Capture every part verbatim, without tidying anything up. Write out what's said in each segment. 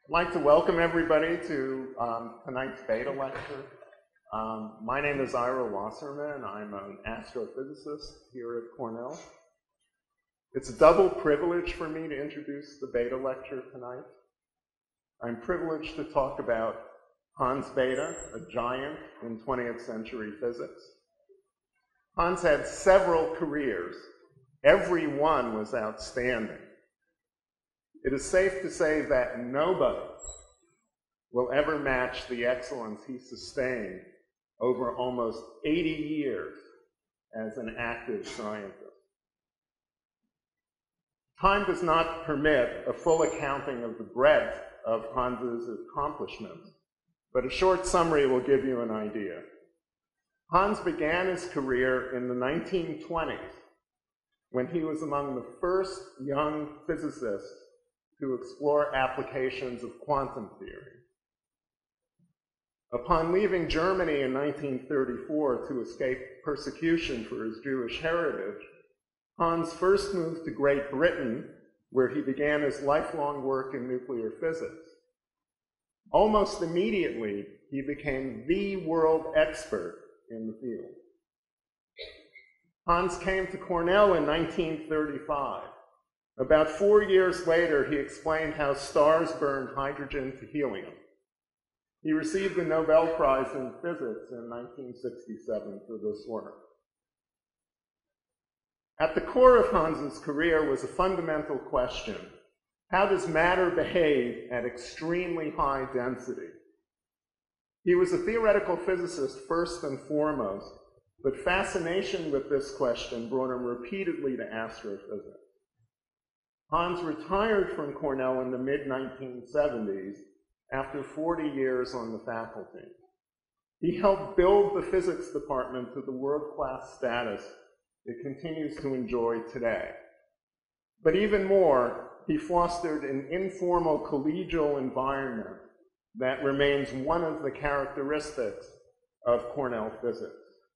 I'd like to welcome everybody to um, tonight's beta lecture. Um, my name is Ira Wasserman. I'm an astrophysicist here at Cornell. It's a double privilege for me to introduce the beta lecture tonight. I'm privileged to talk about Hans Bethe, a giant in twentieth century physics. Hans had several careers. Every one was outstanding. It is safe to say that nobody will ever match the excellence he sustained over almost eighty years as an active scientist. Time does not permit a full accounting of the breadth of Hans's accomplishments, but a short summary will give you an idea. Hans began his career in the nineteen twenties when he was among the first young physicists to explore applications of quantum theory. Upon leaving Germany in nineteen thirty-four to escape persecution for his Jewish heritage, Hans first moved to Great Britain, where he began his lifelong work in nuclear physics. Almost immediately, he became the world expert in the field. Hans came to Cornell in nineteen thirty-five. About four years later, he explained how stars burned hydrogen to helium. He received the Nobel Prize in Physics in nineteen sixty-seven for this work. At the core of Hans's career was a fundamental question: how does matter behave at extremely high density? He was a theoretical physicist first and foremost, but fascination with this question brought him repeatedly to astrophysics. Hans retired from Cornell in the mid nineteen seventies after forty years on the faculty. He helped build the physics department to the world-class status it continues to enjoy today. But even more, he fostered an informal collegial environment that remains one of the characteristics of Cornell physics.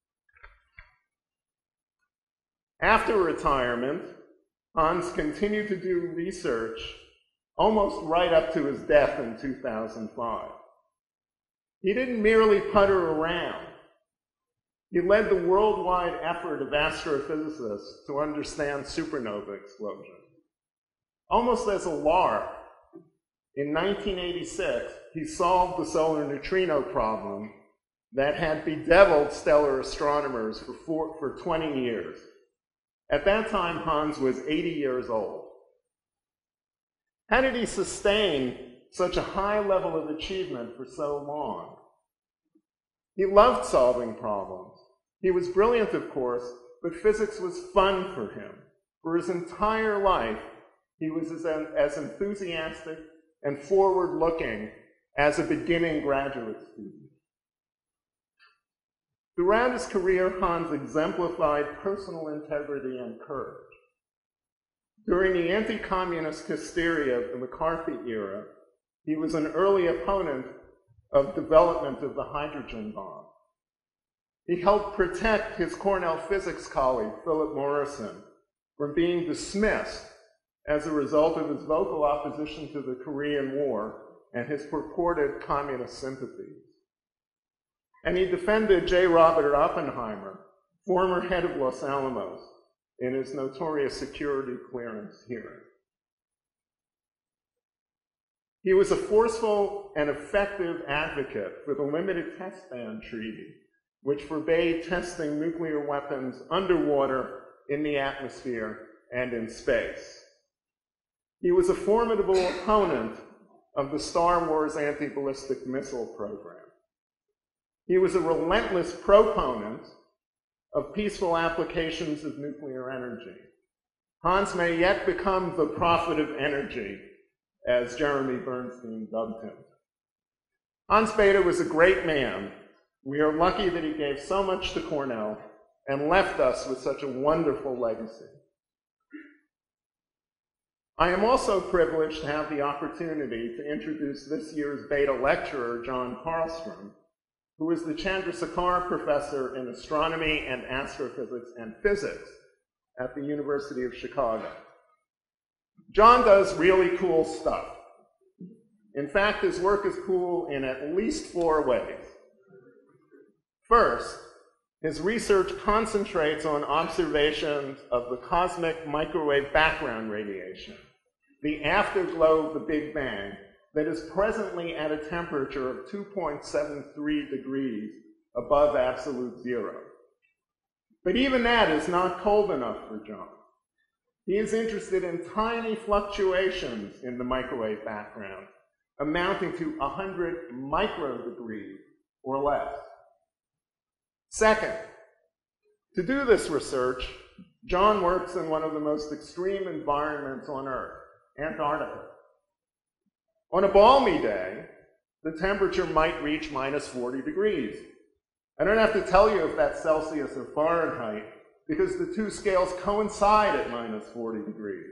After retirement, Hans continued to do research almost right up to his death in two thousand five. He didn't merely putter around. He led the worldwide effort of astrophysicists to understand supernova explosions. Almost as a lark, in nineteen eighty-six, he solved the solar neutrino problem that had bedeviled stellar astronomers for, four, for twenty years. At that time, Hans was eighty years old. How did he sustain such a high level of achievement for so long? He loved solving problems. He was brilliant, of course, but physics was fun for him. For his entire life, he was as, as enthusiastic and forward-looking as a beginning graduate student. Throughout his career, Hans exemplified personal integrity and courage. During the anti-communist hysteria of the McCarthy era, he was an early opponent of development of the hydrogen bomb. He helped protect his Cornell physics colleague, Philip Morrison, from being dismissed as a result of his vocal opposition to the Korean War and his purported communist sympathies. And he defended J. Robert Oppenheimer, former head of Los Alamos, in his notorious security clearance hearing. He was a forceful and effective advocate for the Limited Test Ban Treaty, which forbade testing nuclear weapons underwater, in the atmosphere, and in space. He was a formidable opponent of the Star Wars anti-ballistic missile program. He was a relentless proponent of peaceful applications of nuclear energy. Hans may yet become the prophet of energy, as Jeremy Bernstein dubbed him. Hans Bethe was a great man. We are lucky that he gave so much to Cornell and left us with such a wonderful legacy. I am also privileged to have the opportunity to introduce this year's beta lecturer, John Carlstrom, who is the Chandrasekhar Professor in Astronomy and Astrophysics and Physics at the University of Chicago. John does really cool stuff. In fact, his work is cool in at least four ways. First, his research concentrates on observations of the cosmic microwave background radiation, the afterglow of the Big Bang, that is presently at a temperature of two point seven three degrees above absolute zero. But even that is not cold enough for John. He is interested in tiny fluctuations in the microwave background, amounting to one hundred microdegrees or less. Second, to do this research, John works in one of the most extreme environments on Earth, Antarctica. On a balmy day, the temperature might reach minus forty degrees. I don't have to tell you if that's Celsius or Fahrenheit, because the two scales coincide at minus forty degrees.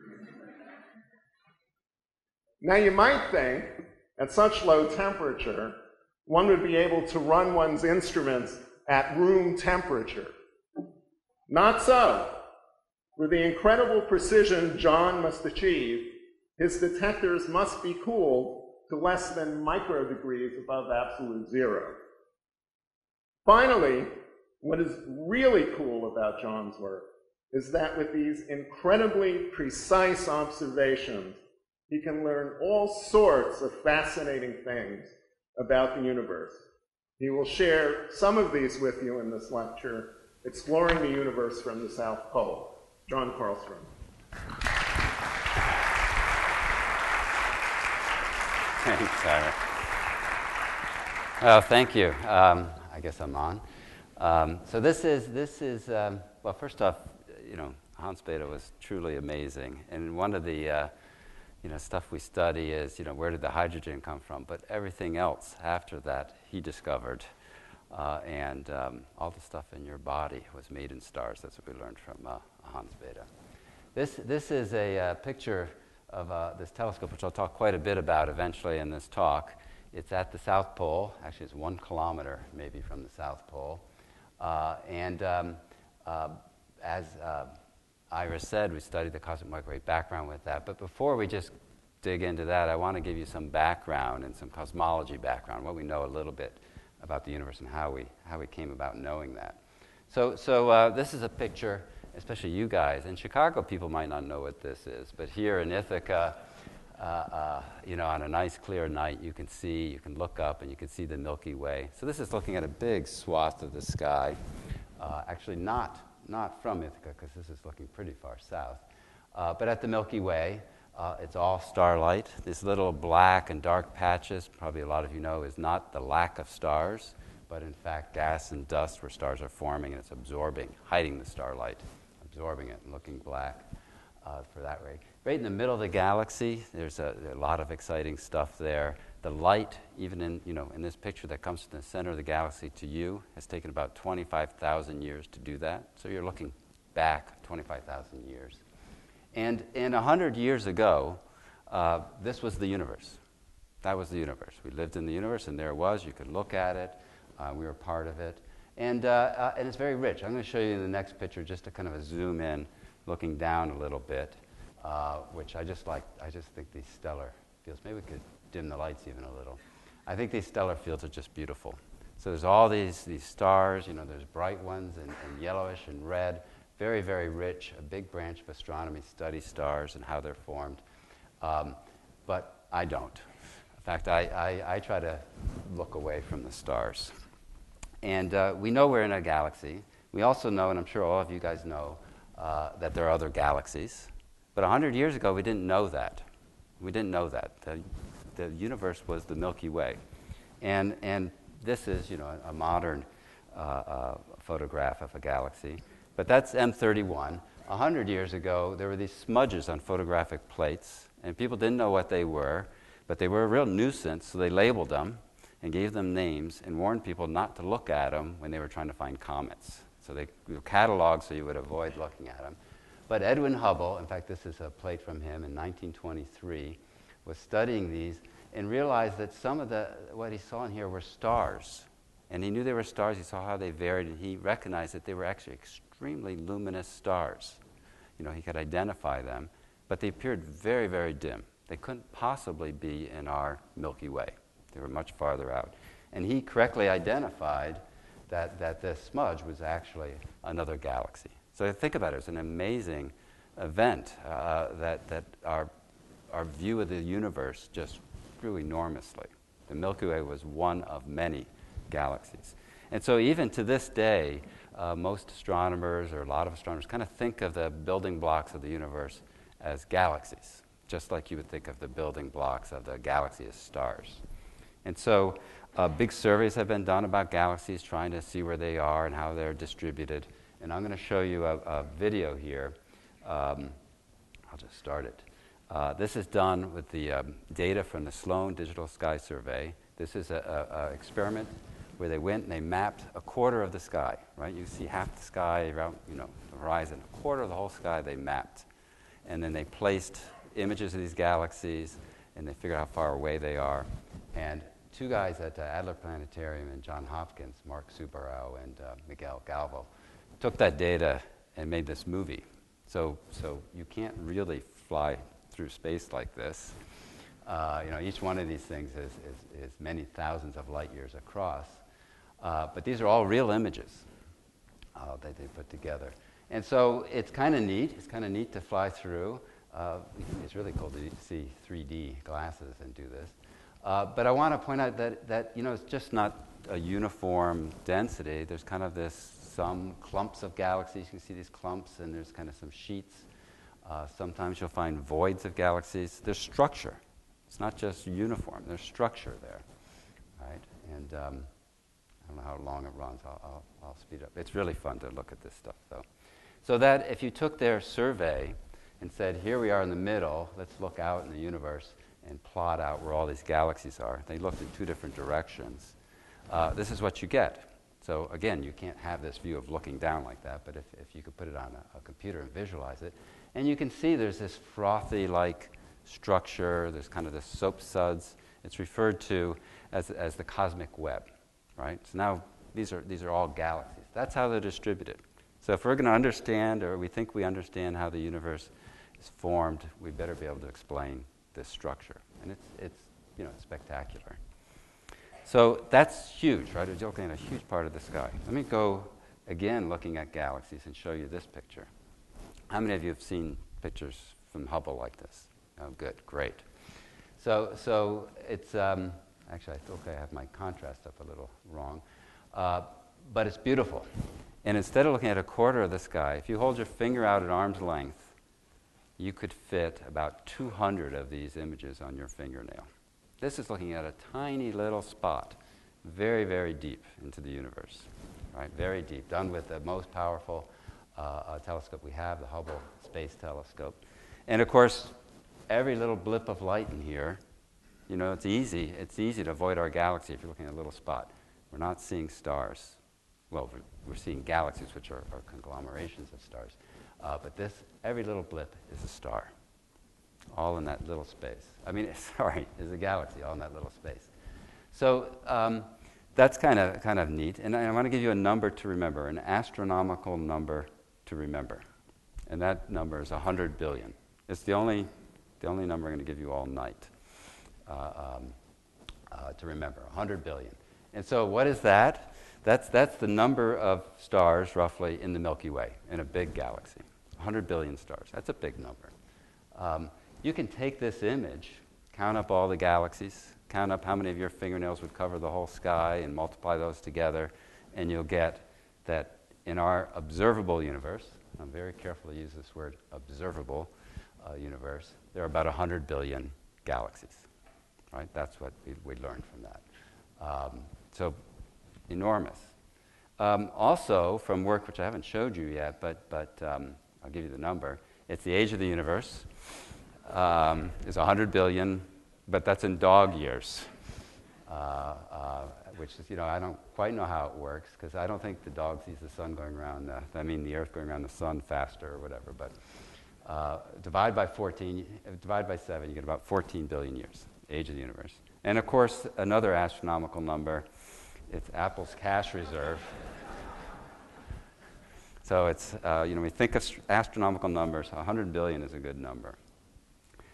Now you might think, at such low temperature, one would be able to run one's instruments at room temperature. Not so. With the incredible precision John must achieve, his detectors must be cooled to less than microdegrees above absolute zero. Finally, what is really cool about John's work is that with these incredibly precise observations, he can learn all sorts of fascinating things about the universe. He will share some of these with you in this lecture, Exploring the Universe from the South Pole. John Carlstrom. Thanks, Ira. Well, thank you. Um, I guess I'm on. Um, so this is, this is um, well, first off, you know, Hans Bethe was truly amazing. And one of the, uh, you know, stuff we study is, you know, where did the hydrogen come from? But everything else after that he discovered. Uh, and um, all the stuff in your body was made in stars. That's what we learned from uh, Hans Bethe. This, this is a uh, picture of uh, this telescope, which I'll talk quite a bit about eventually in this talk. It's at the South Pole. Actually, it's one kilometer maybe from the South Pole. Uh, and um, uh, as uh, Ira said, we studied the cosmic microwave background with that. But before we just dig into that, I want to give you some background and some cosmology background, what we know a little bit about the universe and how we how we came about knowing that. So, so uh, this is a picture, especially you guys. In Chicago, people might not know what this is, but here in Ithaca, uh, uh, you know, on a nice clear night, you can see, you can look up, and you can see the Milky Way. So this is looking at a big swath of the sky. Uh, actually, not not from Ithaca, because this is looking pretty far south, uh, but at the Milky Way. Uh, it's all starlight. This little black and dark patches, probably a lot of you know, is not the lack of stars, but in fact gas and dust where stars are forming, and it's absorbing, hiding the starlight, absorbing it and looking black uh, for that ray. Right in the middle of the galaxy, there's a, a lot of exciting stuff there. The light, even in, you know, in this picture that comes from the center of the galaxy to you, has taken about twenty-five thousand years to do that. So you're looking back twenty-five thousand years. And, and one hundred years ago, uh, this was the universe. That was the universe. We lived in the universe, and there it was. You could look at it. Uh, we were part of it. And, uh, uh, and it's very rich. I'm going to show you in the next picture just to kind of a zoom in, looking down a little bit, uh, which I just like. I just think these stellar fields, maybe we could dim the lights even a little. I think these stellar fields are just beautiful. So there's all these, these stars. You know, there's bright ones and, and yellowish and red. Very, very rich. A big branch of astronomy studies stars and how they're formed. Um, but I don't. In fact, I, I, I try to look away from the stars. And uh, we know we're in a galaxy. We also know, and I'm sure all of you guys know, uh, that there are other galaxies. But one hundred years ago, we didn't know that. We didn't know that. The, the universe was the Milky Way. And, and this is, you know, a, a modern uh, uh, photograph of a galaxy. But that's M thirty-one. A hundred years ago, there were these smudges on photographic plates, and people didn't know what they were, but they were a real nuisance, so they labeled them and gave them names and warned people not to look at them when they were trying to find comets. So they were cataloged so you would avoid looking at them. But Edwin Hubble, in fact, this is a plate from him in nineteen twenty-three, was studying these and realized that some of the what he saw in here were stars. And he knew they were stars. He saw how they varied, and he recognized that they were actually extremely luminous stars. You know, he could identify them, but they appeared very, very dim. They couldn't possibly be in our Milky Way. They were much farther out. And he correctly identified that, that this smudge was actually another galaxy. So think about it, it's an amazing event uh, that, that our, our view of the universe just grew enormously. The Milky Way was one of many galaxies. And so even to this day, uh, most astronomers, or a lot of astronomers, kind of think of the building blocks of the universe as galaxies, just like you would think of the building blocks of the galaxy as stars. And so uh, big surveys have been done about galaxies, trying to see where they are and how they're distributed. And I'm going to show you a, a video here. Um, I'll just start it. Uh, this is done with the um, data from the Sloan Digital Sky Survey. This is an experiment where they went and they mapped a quarter of the sky, right? You see half the sky around, you know, the horizon. A quarter of the whole sky they mapped. And then they placed images of these galaxies, and they figured out how far away they are. And two guys at uh, Adler Planetarium and Johns Hopkins, Mark Subarow and uh, Miguel Galvo, took that data and made this movie. So, so you can't really fly through space like this. Uh, you know, each one of these things is, is, is many thousands of light years across. Uh, but these are all real images uh, that they put together. And so it's kind of neat. It's kind of neat to fly through. Uh, it's really cool to see three D glasses and do this. Uh, but I want to point out that, that, you know, it's just not a uniform density. There's kind of this, some clumps of galaxies. You can see these clumps, and there's kind of some sheets. Uh, sometimes you'll find voids of galaxies. There's structure. It's not just uniform. There's structure there, right? And um, I don't know how long it runs. I'll, I'll, I'll speed up. It's really fun to look at this stuff, though. So that if you took their survey and said, here we are in the middle, let's look out in the universe and plot out where all these galaxies are. They looked in two different directions. Uh, this is what you get. So again, you can't have this view of looking down like that, but if, if you could put it on a, a computer and visualize it, and you can see there's this frothy-like structure, there's kind of this soap suds. It's referred to as, as the cosmic web, right? So now these are, these are all galaxies. That's how they're distributed. So if we're going to understand, or we think we understand how the universe is formed, we better be able to explain this structure. And it's, it's you know, spectacular. So that's huge, right? It's looking at a huge part of the sky. Let me go again looking at galaxies and show you this picture. How many of you have seen pictures from Hubble like this? Oh, good, great. So, so it's, um, actually, I think I have my contrast up a little wrong. Uh, but it's beautiful. And instead of looking at a quarter of the sky, if you hold your finger out at arm's length, you could fit about two hundred of these images on your fingernail. This is looking at a tiny little spot, very, very deep into the universe, right? Very deep, done with the most powerful uh, uh, telescope we have, the Hubble Space Telescope. And of course, every little blip of light in here, you know, it's easy. It's easy to avoid our galaxy if you're looking at a little spot. We're not seeing stars. Well, we're, we're seeing galaxies, which are, are conglomerations of stars. Uh, but this, every little blip is a star, all in that little space. I mean, sorry, is a galaxy, all in that little space. So um, that's kind of kind of neat. And I, I want to give you a number to remember, an astronomical number to remember. And that number is one hundred billion. It's the only, the only number I'm going to give you all night uh, um, uh, to remember, one hundred billion. And so what is that? That's, that's the number of stars, roughly, in the Milky Way, in a big galaxy. one hundred billion stars. That's a big number. Um, you can take this image, count up all the galaxies, count up how many of your fingernails would cover the whole sky, and multiply those together, and you'll get that in our observable universe, I'm very careful to use this word, observable uh, universe, there are about one hundred billion galaxies, right? That's what we, we learned from that. Um, so enormous. Um, also, from work which I haven't showed you yet, but, but um, I'll give you the number, it's the age of the universe. Um, is one hundred billion, but that's in dog years, uh, uh, which is, you know, I don't quite know how it works, because I don't think the dog sees the sun going around, the, I mean the Earth going around the sun faster or whatever, but uh, divide by fourteen, divide by seven, you get about fourteen billion years, age of the universe. And of course, another astronomical number, it's Apple's cash reserve. So it's, uh, you know, we think of astronomical numbers, one hundred billion is a good number.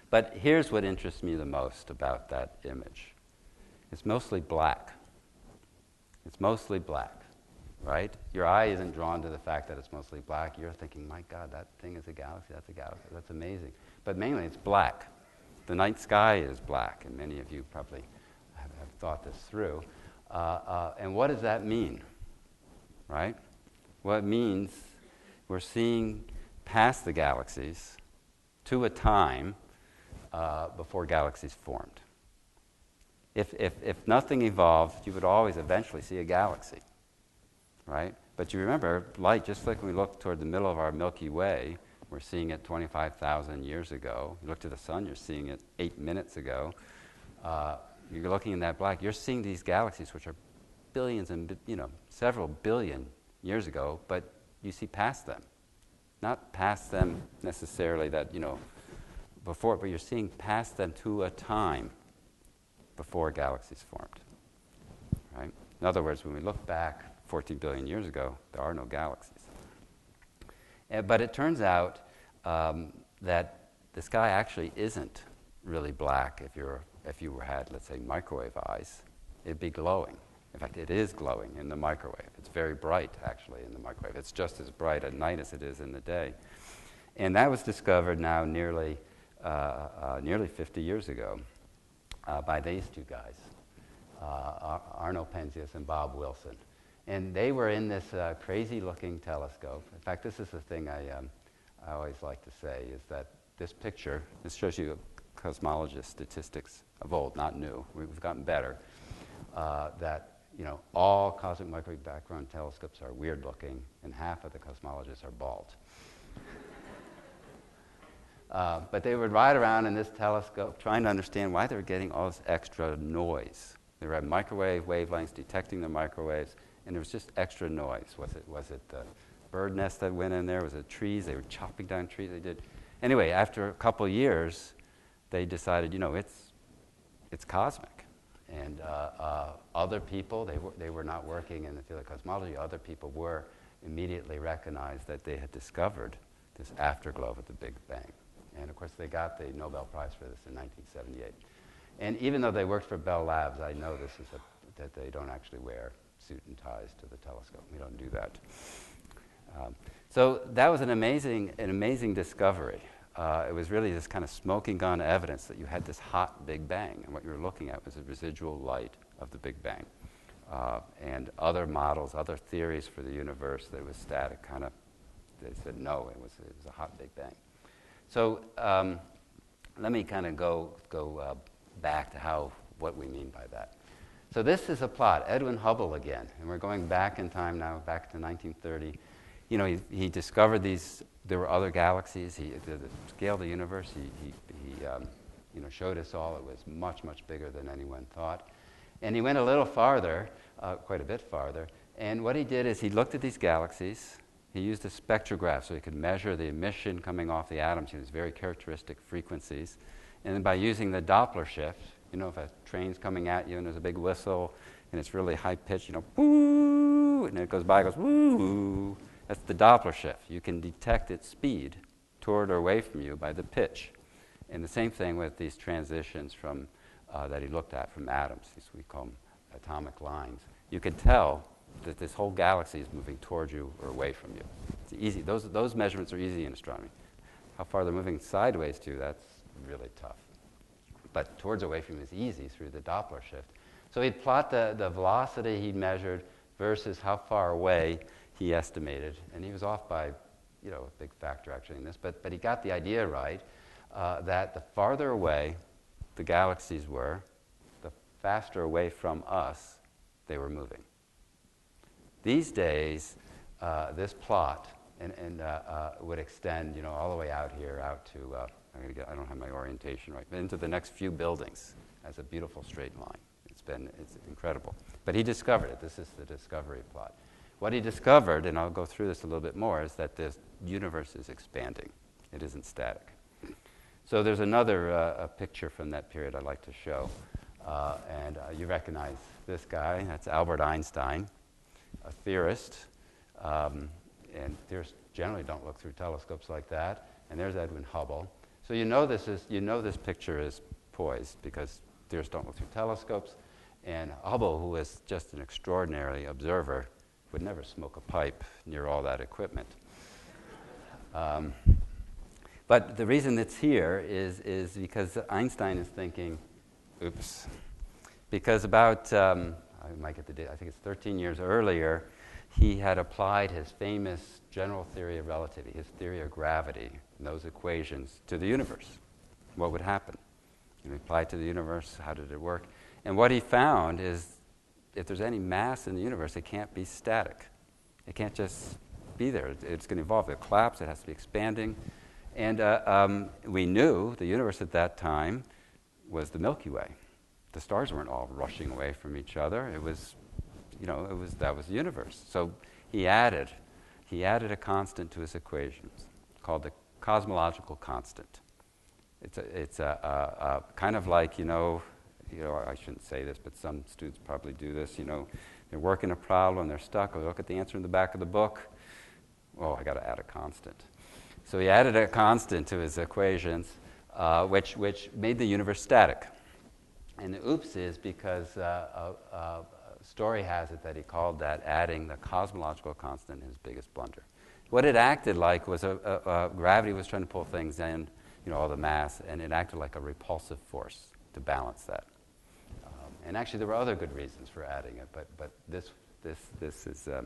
But here's what interests me the most about that image. It's mostly black. It's mostly black, right? Your eye isn't drawn to the fact that it's mostly black. You're thinking, my God, that thing is a galaxy, that's a galaxy, that's amazing. But mainly it's black. The night sky is black, and many of you probably have, have thought this through. Uh, uh, and what does that mean, right? Well, it means we're seeing past the galaxies to a time uh, before galaxies formed. If, if, if nothing evolved, you would always eventually see a galaxy, right? But you remember, light, just like when we look toward the middle of our Milky Way, we're seeing it twenty-five thousand years ago. You look to the sun, you're seeing it eight minutes ago. Uh, you're looking in that black. You're seeing these galaxies, which are billions and, you know, several billion years ago, but you see past them. Not past them necessarily that, you know, before, but you're seeing past them to a time before galaxies formed, right? In other words, when we look back fourteen billion years ago, there are no galaxies. Uh, but it turns out um, that the sky actually isn't really black if you're if you had, let's say, microwave eyes. It'd be glowing. In fact, it is glowing in the microwave. It's very bright, actually, in the microwave. It's just as bright at night as it is in the day. And that was discovered now nearly uh, uh, nearly fifty years ago uh, by these two guys, uh, Ar- Arno Penzias and Bob Wilson. And they were in this uh, crazy-looking telescope. In fact, this is the thing I, um, I always like to say, is that this picture, this shows you cosmologist statistics of old, not new. We've gotten better. Uh, that, you know, all cosmic microwave background telescopes are weird-looking, and half of the cosmologists are bald. uh, but they would ride around in this telescope trying to understand why they were getting all this extra noise. They were at microwave wavelengths, detecting the microwaves, and there was just extra noise. Was it was it the bird nest that went in there? Was it trees? They were chopping down trees. They did. Anyway, after a couple of years, they decided, you know, it's it's cosmic. And uh, uh, other people, they were, they were not working in the field of cosmology. Other people were immediately recognized that they had discovered this afterglow of the Big Bang. And of course, they got the Nobel Prize for this in nineteen seventy-eight. And even though they worked for Bell Labs, I know this is a, that they don't actually wear suit and ties to the telescope. We don't do that. Um, so that was an amazing, an amazing discovery. Uh, it was really this kind of smoking gun evidence that you had this hot Big Bang, and what you were looking at was the residual light of the Big Bang. Uh, and other models, other theories for the universe that it was static, kind of, they said no, it was, it was a hot Big Bang. So um, let me kind of go go uh, back to how what we mean by that. So this is a plot, Edwin Hubble again, and we're going back in time now, back to nineteen thirty. You know, he, he discovered these. There were other galaxies. He, the, the scale of the universe, he, he, he um, you know, showed us all. It was much, much bigger than anyone thought. And he went a little farther, uh, quite a bit farther. And what he did is he looked at these galaxies. He used a spectrograph so he could measure the emission coming off the atoms, these very characteristic frequencies. And then by using the Doppler shift, you know, if a train's coming at you and there's a big whistle and it's really high pitched, you know, woo, and it goes by, it goes woo. That's the Doppler shift. You can detect its speed toward or away from you by the pitch. And the same thing with these transitions from uh, that he looked at from atoms. These we call them atomic lines. You can tell that this whole galaxy is moving toward you or away from you. It's easy. Those those measurements are easy in astronomy. How far they're moving sideways to, that's really tough. But towards or away from you is easy through the Doppler shift. So he'd plot the, the velocity he'd measured versus how far away he estimated, and he was off by, you know, a big factor actually in this, but, but he got the idea right, uh, that the farther away the galaxies were, the faster away from us they were moving. These days, uh, this plot and, and, uh, uh, would extend, you know, all the way out here, out to, uh, I'm gonna get, I don't have my orientation right, but into the next few buildings as a beautiful straight line. It's been, it's incredible. But he discovered it. This is the discovery plot. What he discovered, and I'll go through this a little bit more, is that the universe is expanding. It isn't static. So there's another uh, a picture from that period I'd like to show. Uh, and uh, you recognize this guy. That's Albert Einstein, a theorist. Um, and theorists generally don't look through telescopes like that. And there's Edwin Hubble. So you know this is you know this picture is poised because deers don't look through telescopes, and Hubble, who is just an extraordinary observer, would never smoke a pipe near all that equipment. Um, but the reason it's here is is because Einstein is thinking, oops, because about um, I might get the date. I think it's thirteen years earlier, he had applied his famous general theory of relativity, his theory of gravity, and those equations to the universe. What would happen? You know, apply it to the universe. How did it work? And what he found is, if there's any mass in the universe, it can't be static. It can't just be there. It's going to evolve. It'll collapse. It has to be expanding. And uh, um, we knew the universe at that time was the Milky Way. The stars weren't all rushing away from each other. It was, you know, it was that was the universe. So he added, he added a constant to his equations called the cosmological constant. It's a, it's a, a, a kind of like, you know, you know, I shouldn't say this, but some students probably do this. You know, they're working a problem, they're stuck. They look at the answer in the back of the book. Oh, I got to add a constant. So he added a constant to his equations, uh, which which made the universe static. And the oops is because uh, a, a story has it that he called that adding the cosmological constant his biggest blunder. What it acted like was a, a, a gravity was trying to pull things in, you know, all the mass, and it acted like a repulsive force to balance that. Um, and actually, there were other good reasons for adding it, but but this this this is, uh,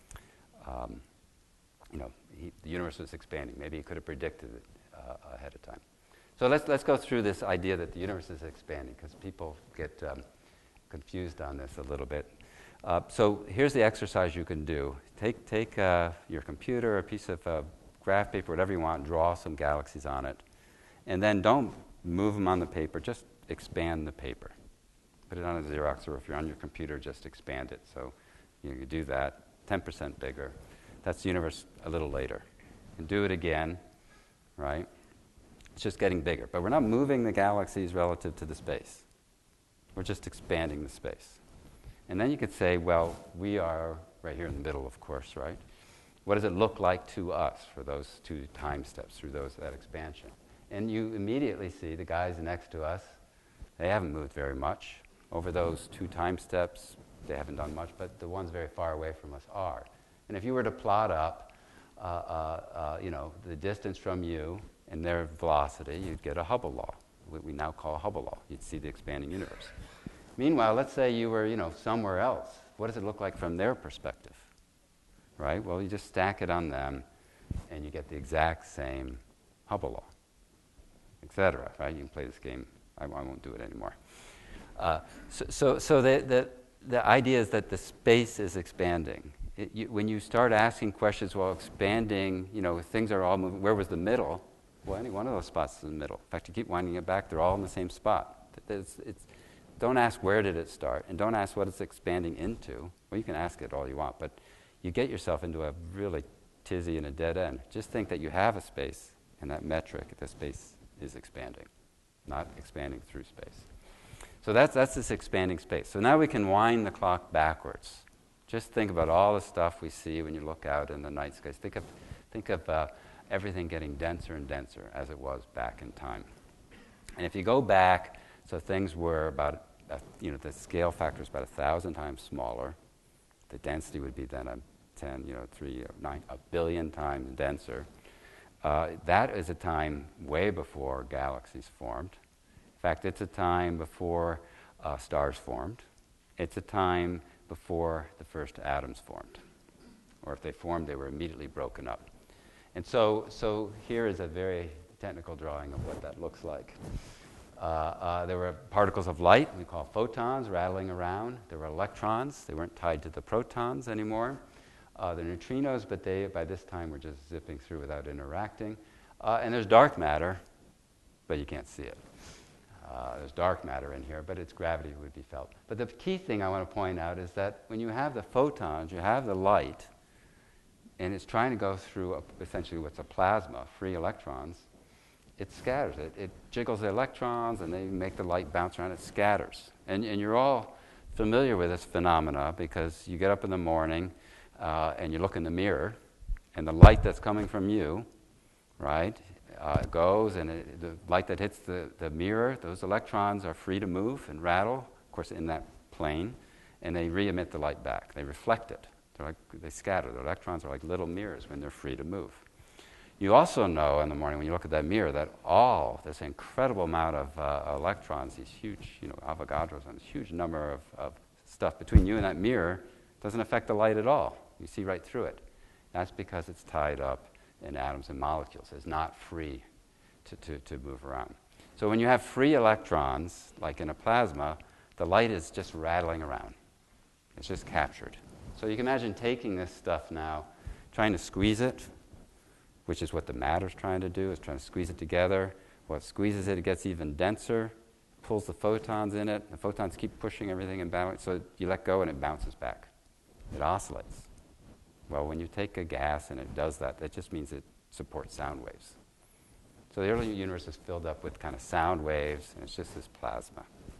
um, you know, he, the universe was expanding. Maybe he could have predicted it uh, ahead of time. So let's let's go through this idea that the universe is expanding, because people get um, confused on this a little bit. Uh, so here's the exercise you can do. Take take uh, your computer, a piece of uh, graph paper, whatever you want, draw some galaxies on it, and then don't move them on the paper. Just expand the paper. Put it on a Xerox, or if you're on your computer, just expand it. So you, know, you do that, ten percent bigger. That's the universe a little later. And do it again, right? It's just getting bigger. But we're not moving the galaxies relative to the space. We're just expanding the space. And then you could say, well, we are right here in the middle, of course, right? What does it look like to us for those two time steps through those that expansion? And you immediately see the guys next to us, they haven't moved very much. Over those two time steps, they haven't done much, but the ones very far away from us are. And if you were to plot up, uh, uh, uh, you know, the distance from you and their velocity, you'd get a Hubble law, what we now call a Hubble law. You'd see the expanding universe. Meanwhile, let's say you were, you know, somewhere else. What does it look like from their perspective? Right? Well, you just stack it on them, and you get the exact same Hubble law, et cetera. Right? You can play this game. I, I won't do it anymore. Uh, so, so, so the, the the idea is that the space is expanding. It, you, when you start asking questions, well, expanding, you know, things are all moving. Where was the middle? Well, any one of those spots is in the middle. In fact, you keep winding it back; they're all in the same spot. It's, it's, don't ask where did it start, and don't ask what it's expanding into. Well, you can ask it all you want, but you get yourself into a really tizzy and a dead end. Just think that you have a space, and that metric, the space is expanding, not expanding through space. So that's that's this expanding space. So now we can wind the clock backwards. Just think about all the stuff we see when you look out in the night skies. Think of think of uh, everything getting denser and denser as it was back in time. And if you go back, so things were about, uh, you know, the scale factor is about a thousand times smaller. The density would be then a ten, you know, three, or nine, a billion times denser. Uh, that is a time way before galaxies formed. In fact, it's a time before uh, stars formed. It's a time before the first atoms formed. Or if they formed, they were immediately broken up. And so, so here is a very technical drawing of what that looks like. Uh, uh, there were particles of light, we call photons, rattling around. There were electrons. They weren't tied to the protons anymore. Uh, the neutrinos, but they, by this time, were just zipping through without interacting. Uh, and there's dark matter, but you can't see it. Uh, there's dark matter in here, but its gravity would be felt. But the key thing I want to point out is that when you have the photons, you have the light, and it's trying to go through a, essentially what's a plasma, free electrons, it scatters it. It jiggles the electrons, and they make the light bounce around. It scatters. And, and you're all familiar with this phenomena because you get up in the morning uh, and you look in the mirror, and the light that's coming from you, right, uh, goes, and it, the light that hits the, the mirror, those electrons are free to move and rattle, of course, in that plane, and they re-emit the light back. They reflect it. They're like, they scatter. The electrons are like little mirrors when they're free to move. You also know in the morning when you look at that mirror that all this incredible amount of uh, electrons, these huge, you know, Avogadros, and this huge number of, of stuff between you and that mirror doesn't affect the light at all. You see right through it. That's because it's tied up in atoms and molecules. It's not free to, to, to move around. So when you have free electrons, like in a plasma, the light is just rattling around. It's just captured. So you can imagine taking this stuff now, trying to squeeze it, which is what the matter's trying to do, is trying to squeeze it together. What squeezes it, it gets even denser, pulls the photons in it. The photons keep pushing everything and bouncing, so you let go and it bounces back. It oscillates. Well, when you take a gas and it does that, that just means it supports sound waves. So the early universe is filled up with kind of sound waves, and it's just this plasma.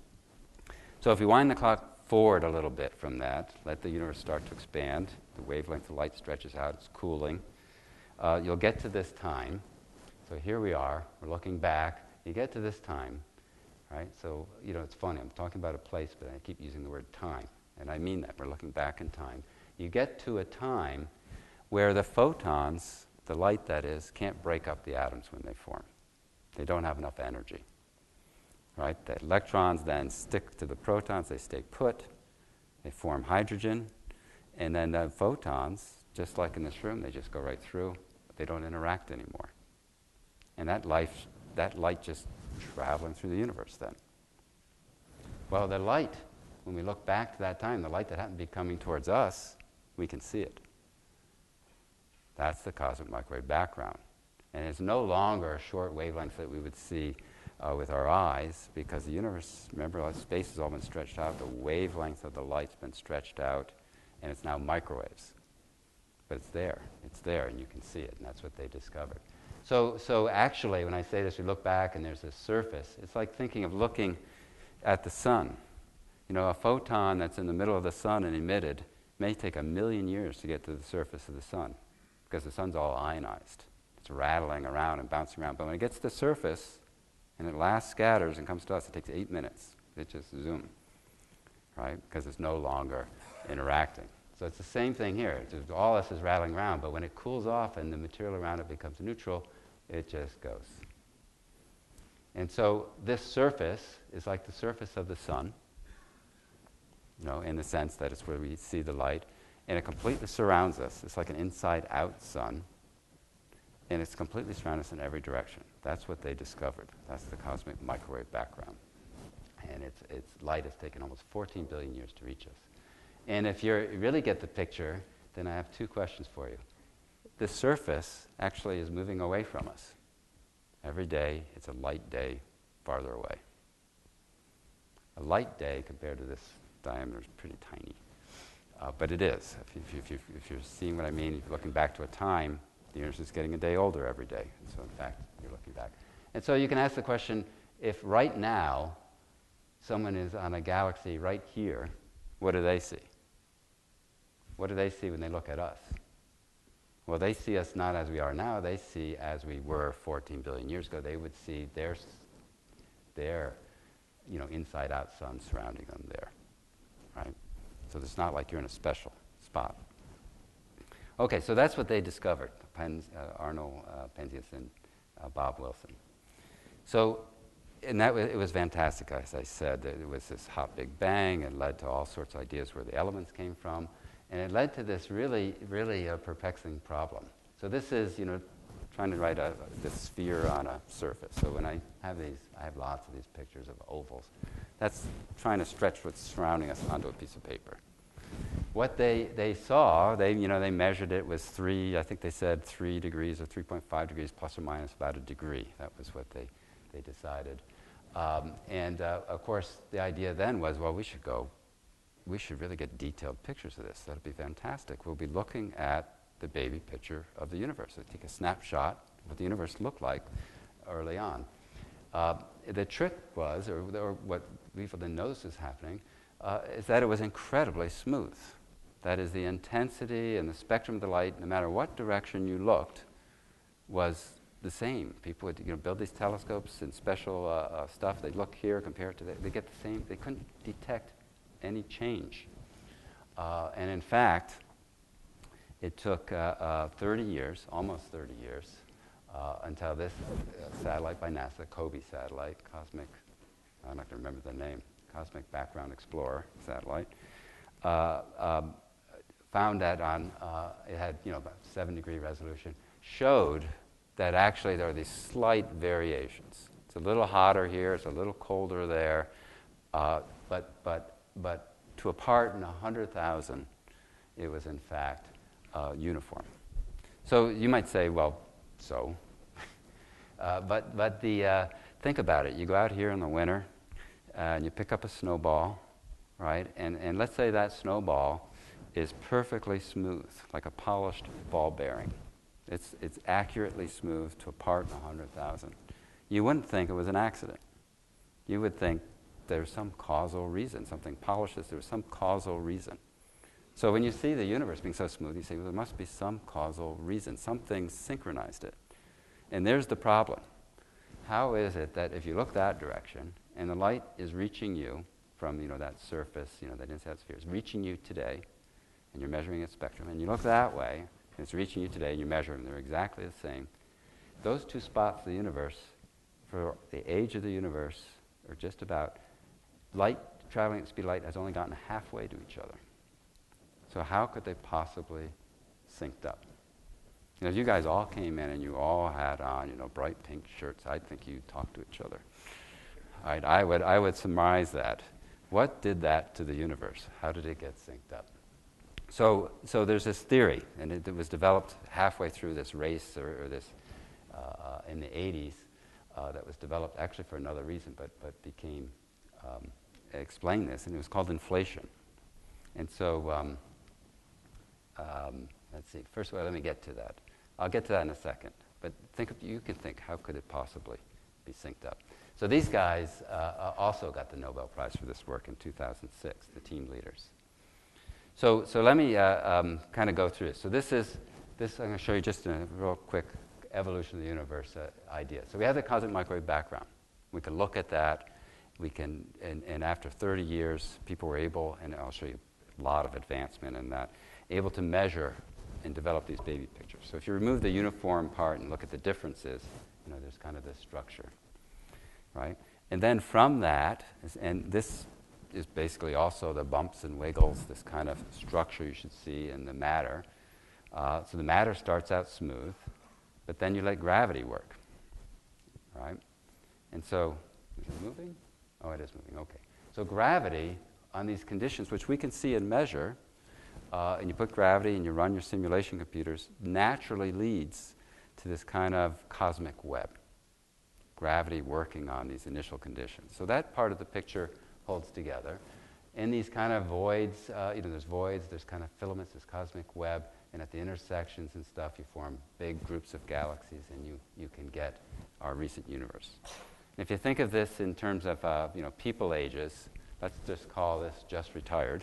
So if we wind the clock forward a little bit from that, let the universe start to expand, the wavelength of light stretches out, it's cooling, uh, you'll get to this time. So here we are, we're looking back, you get to this time, right? So, you know, it's funny, I'm talking about a place, but I keep using the word time, and I mean that, we're looking back in time. You get to a time where the photons, the light that is, can't break up the atoms when they form. They don't have enough energy. Right? The electrons then stick to the protons, they stay put, they form hydrogen, and then the photons, just like in this room, they just go right through, but they don't interact anymore. And that life, that light just traveling through the universe then. Well, the light, when we look back to that time, the light that happened to be coming towards us, we can see it. That's the cosmic microwave background. And it's no longer a short wavelength that we would see uh, with our eyes, because the universe, remember, our space has all been stretched out, the wavelength of the light's been stretched out, and it's now microwaves. But it's there, it's there, and you can see it, and that's what they discovered. So, so actually, when I say this, we look back and there's this surface, it's like thinking of looking at the sun. You know, a photon that's in the middle of the sun and emitted may take a million years to get to the surface of the sun, because the sun's all ionized. It's rattling around and bouncing around. But when it gets to the surface, and it last scatters and comes to us, it takes eight minutes. It just zoom, right? Because it's no longer interacting. So it's the same thing here. It's, all this is rattling around, but when it cools off and the material around it becomes neutral, it just goes. And so this surface is like the surface of the sun, you know, in the sense that it's where we see the light, and it completely surrounds us. It's like an inside-out sun, and it's completely surrounding us in every direction. That's what they discovered. That's the cosmic microwave background. And its, its light has taken almost fourteen billion years to reach us. And if you're, you really get the picture, then I have two questions for you. The surface actually is moving away from us. Every day, it's a light day farther away. A light day compared to this diameter is pretty tiny. Uh, but it is. If, you, if, you, if you're seeing what I mean, if you're looking back to a time, the universe is getting a day older every day. So in fact, you're looking back. And so you can ask the question, if right now someone is on a galaxy right here, what do they see? What do they see when they look at us? Well, they see us not as we are now. They see as we were fourteen billion years ago. They would see their, their you know, inside-out sun surrounding them there, right? So it's not like you're in a special spot. Okay, so that's what they discovered, Penz, uh, Arnold uh, Penzias and uh, Bob Wilson. So, and that was, it was fantastic, as I said. It was this hot big bang. It led to all sorts of ideas where the elements came from. And it led to this really, really uh, perplexing problem. So this is, you know, trying to write a, this sphere on a surface. So when I have these, I have lots of these pictures of ovals. That's trying to stretch what's surrounding us onto a piece of paper. What they, they saw, they, you know, they measured it was three, I think they said three degrees or three point five degrees plus or minus about a degree. That was what they, they decided. Um, and uh, of course, the idea then was, well, we should go, we should really get detailed pictures of this. That'll be fantastic. We'll be looking at the baby picture of the universe. So take a snapshot of what the universe looked like early on. Uh, the trick was, or, or what people didn't notice was happening, uh, is that it was incredibly smooth. That is, the intensity and the spectrum of the light, no matter what direction you looked, was the same. People would, you know, build these telescopes and special uh, uh, stuff. They'd look here, compare it to that. They get the same. They couldn't detect any change. Uh, and in fact, it took uh, uh, thirty years, almost thirty years, uh, until this uh, satellite by NASA, the COBE satellite, Cosmic, I'm not going to remember the name, Cosmic Background Explorer satellite, uh, um, found that on, uh, it had, you know, about seven degree resolution, showed that actually there are these slight variations. It's a little hotter here, it's a little colder there, uh, but, but, but to a part in one hundred thousand, it was in fact uh, uniform. So you might say, well, so? uh, but but the, uh, think about it. You go out here in the winter, uh, and you pick up a snowball, right? And, and let's say that snowball is perfectly smooth, like a polished ball bearing. It's, it's accurately smooth to a part in one hundred thousand. You wouldn't think it was an accident. You would think there's some causal reason. Something polishes, there's some causal reason. So when you see the universe being so smooth, you say, well, there must be some causal reason. Something synchronized it. And there's the problem. How is it that if you look that direction, and the light is reaching you from, you know, that surface, you know, that inside sphere is reaching you today, and you're measuring its spectrum, and you look that way, and it's reaching you today, and you measure them, they're exactly the same. Those two spots of the universe, for the age of the universe, are just about, light traveling at the speed of light has only gotten halfway to each other. So how could they possibly synced up? You know, you guys all came in and you all had on, you know, bright pink shirts. I think you talked to each other. Right? I would, I would surmise that. What did that to the universe? How did it get synced up? So, so there's this theory, and it, it was developed halfway through this race, or, or this uh, in the eighties, uh, that was developed actually for another reason, but but became um, explained this, and it was called inflation. And so, um, um, let's see. First of all, let me get to that. I'll get to that in a second. But think of, you can think, how could it possibly be synced up? So these guys uh, also got the Nobel Prize for this work in two thousand six, the team leaders. So, so let me uh, um, kind of go through this. So this is, this I'm going to show you just a real quick evolution of the universe uh, idea. So we have the cosmic microwave background. We can look at that. We can, and, and after thirty years, people were able, and I'll show you a lot of advancement in that, able to measure and develop these baby pictures. So if you remove the uniform part and look at the differences, you know, there's kind of this structure, right? And then from that, is, and this is basically also the bumps and wiggles, this kind of structure you should see in the matter. Uh, so the matter starts out smooth, but then you let gravity work, right? And so, is it moving? Oh, it is moving, okay. So gravity, on these conditions, which we can see and measure, uh, and you put gravity and you run your simulation computers, naturally leads to this kind of cosmic web. Gravity working on these initial conditions. So that part of the picture holds together. In these kind of voids, uh, you know, there's voids, there's kind of filaments, there's cosmic web, and at the intersections and stuff, you form big groups of galaxies, and you, you can get our recent universe. And if you think of this in terms of, uh, you know, people ages, let's just call this just retired,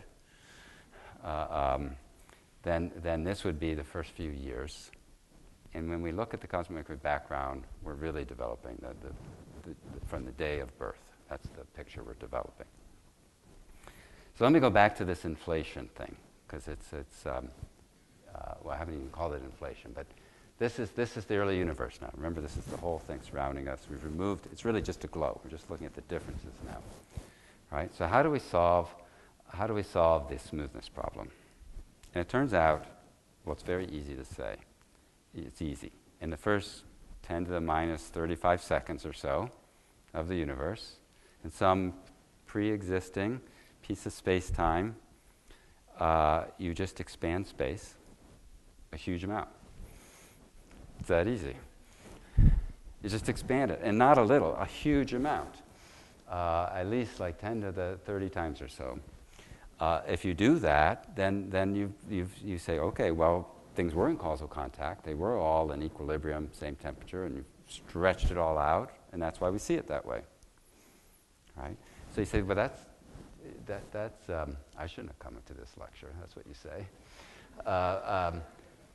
uh, um, then, then this would be the first few years. And when we look at the cosmic microwave background, we're really developing the, the, the, the, from the day of birth. That's the picture we're developing. So let me go back to this inflation thing, because it's, it's um, uh, well, I haven't even called it inflation, but this is, this is the early universe now. Remember, this is the whole thing surrounding us. We've removed, it's really just a glow. We're just looking at the differences now, right? So how do we solve, how do we solve the smoothness problem? And it turns out, well, it's very easy to say. It's easy. In the first ten to the minus thirty-five seconds or so of the universe, in some pre-existing piece of space-time, uh, you just expand space a huge amount. It's that easy. You just expand it, and not a little, a huge amount, uh, at least like ten to the thirty times or so. Uh, if you do that, then then you you you say, okay, well, things were in causal contact. They were all in equilibrium, same temperature, and you've stretched it all out, and that's why we see it that way, right? So you say, well, that's, that, that's um, I shouldn't have come to this lecture. That's what you say. Uh, um,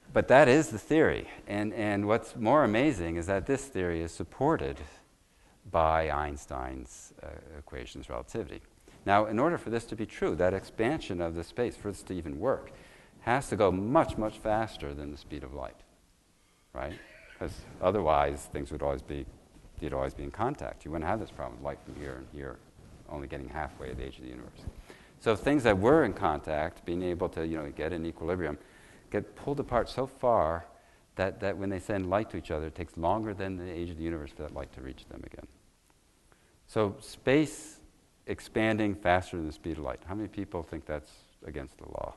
but that is the theory. And, and what's more amazing is that this theory is supported by Einstein's uh, equations of relativity. Now, in order for this to be true, that expansion of the space, for this to even work, has to go much, much faster than the speed of light, right? Because otherwise, things would always be, you'd always be in contact. You wouldn't have this problem with light from here and here, only getting halfway at the age of the universe. So things that were in contact, being able to, you know, get in equilibrium, get pulled apart so far that, that when they send light to each other, it takes longer than the age of the universe for that light to reach them again. So space expanding faster than the speed of light. How many people think that's against the law?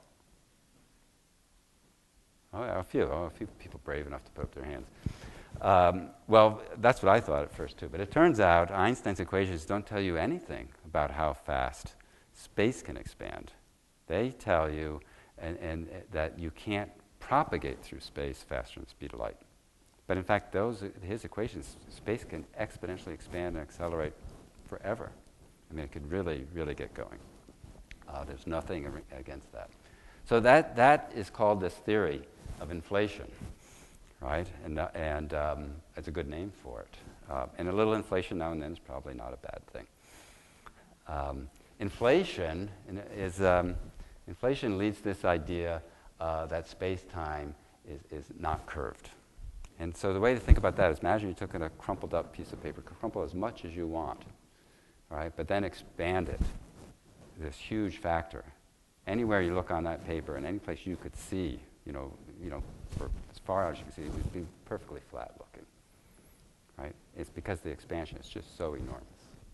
Oh, yeah, a few. Oh, a few people brave enough to put up their hands. Um, well, that's what I thought at first, too. But it turns out Einstein's equations don't tell you anything about how fast space can expand. They tell you and, and that you can't propagate through space faster than the speed of light. But in fact, those his equations, space can exponentially expand and accelerate forever. I mean, it could really, really get going. Uh, there's nothing ar- against that. So that that is called this theory of inflation, right? And uh, and um, it's a good name for it. Uh, and a little inflation now and then is probably not a bad thing. Um, inflation is um, inflation leads to this idea uh, that space-time is is not curved. And so the way to think about that is imagine you took in a crumpled up piece of paper, crumple as much as you want, right? But then expand it, this huge factor. Anywhere you look on that paper, and any place you could see, you know, you know, for as far as you can see, it would be perfectly flat looking, right? It's because the expansion is just so enormous.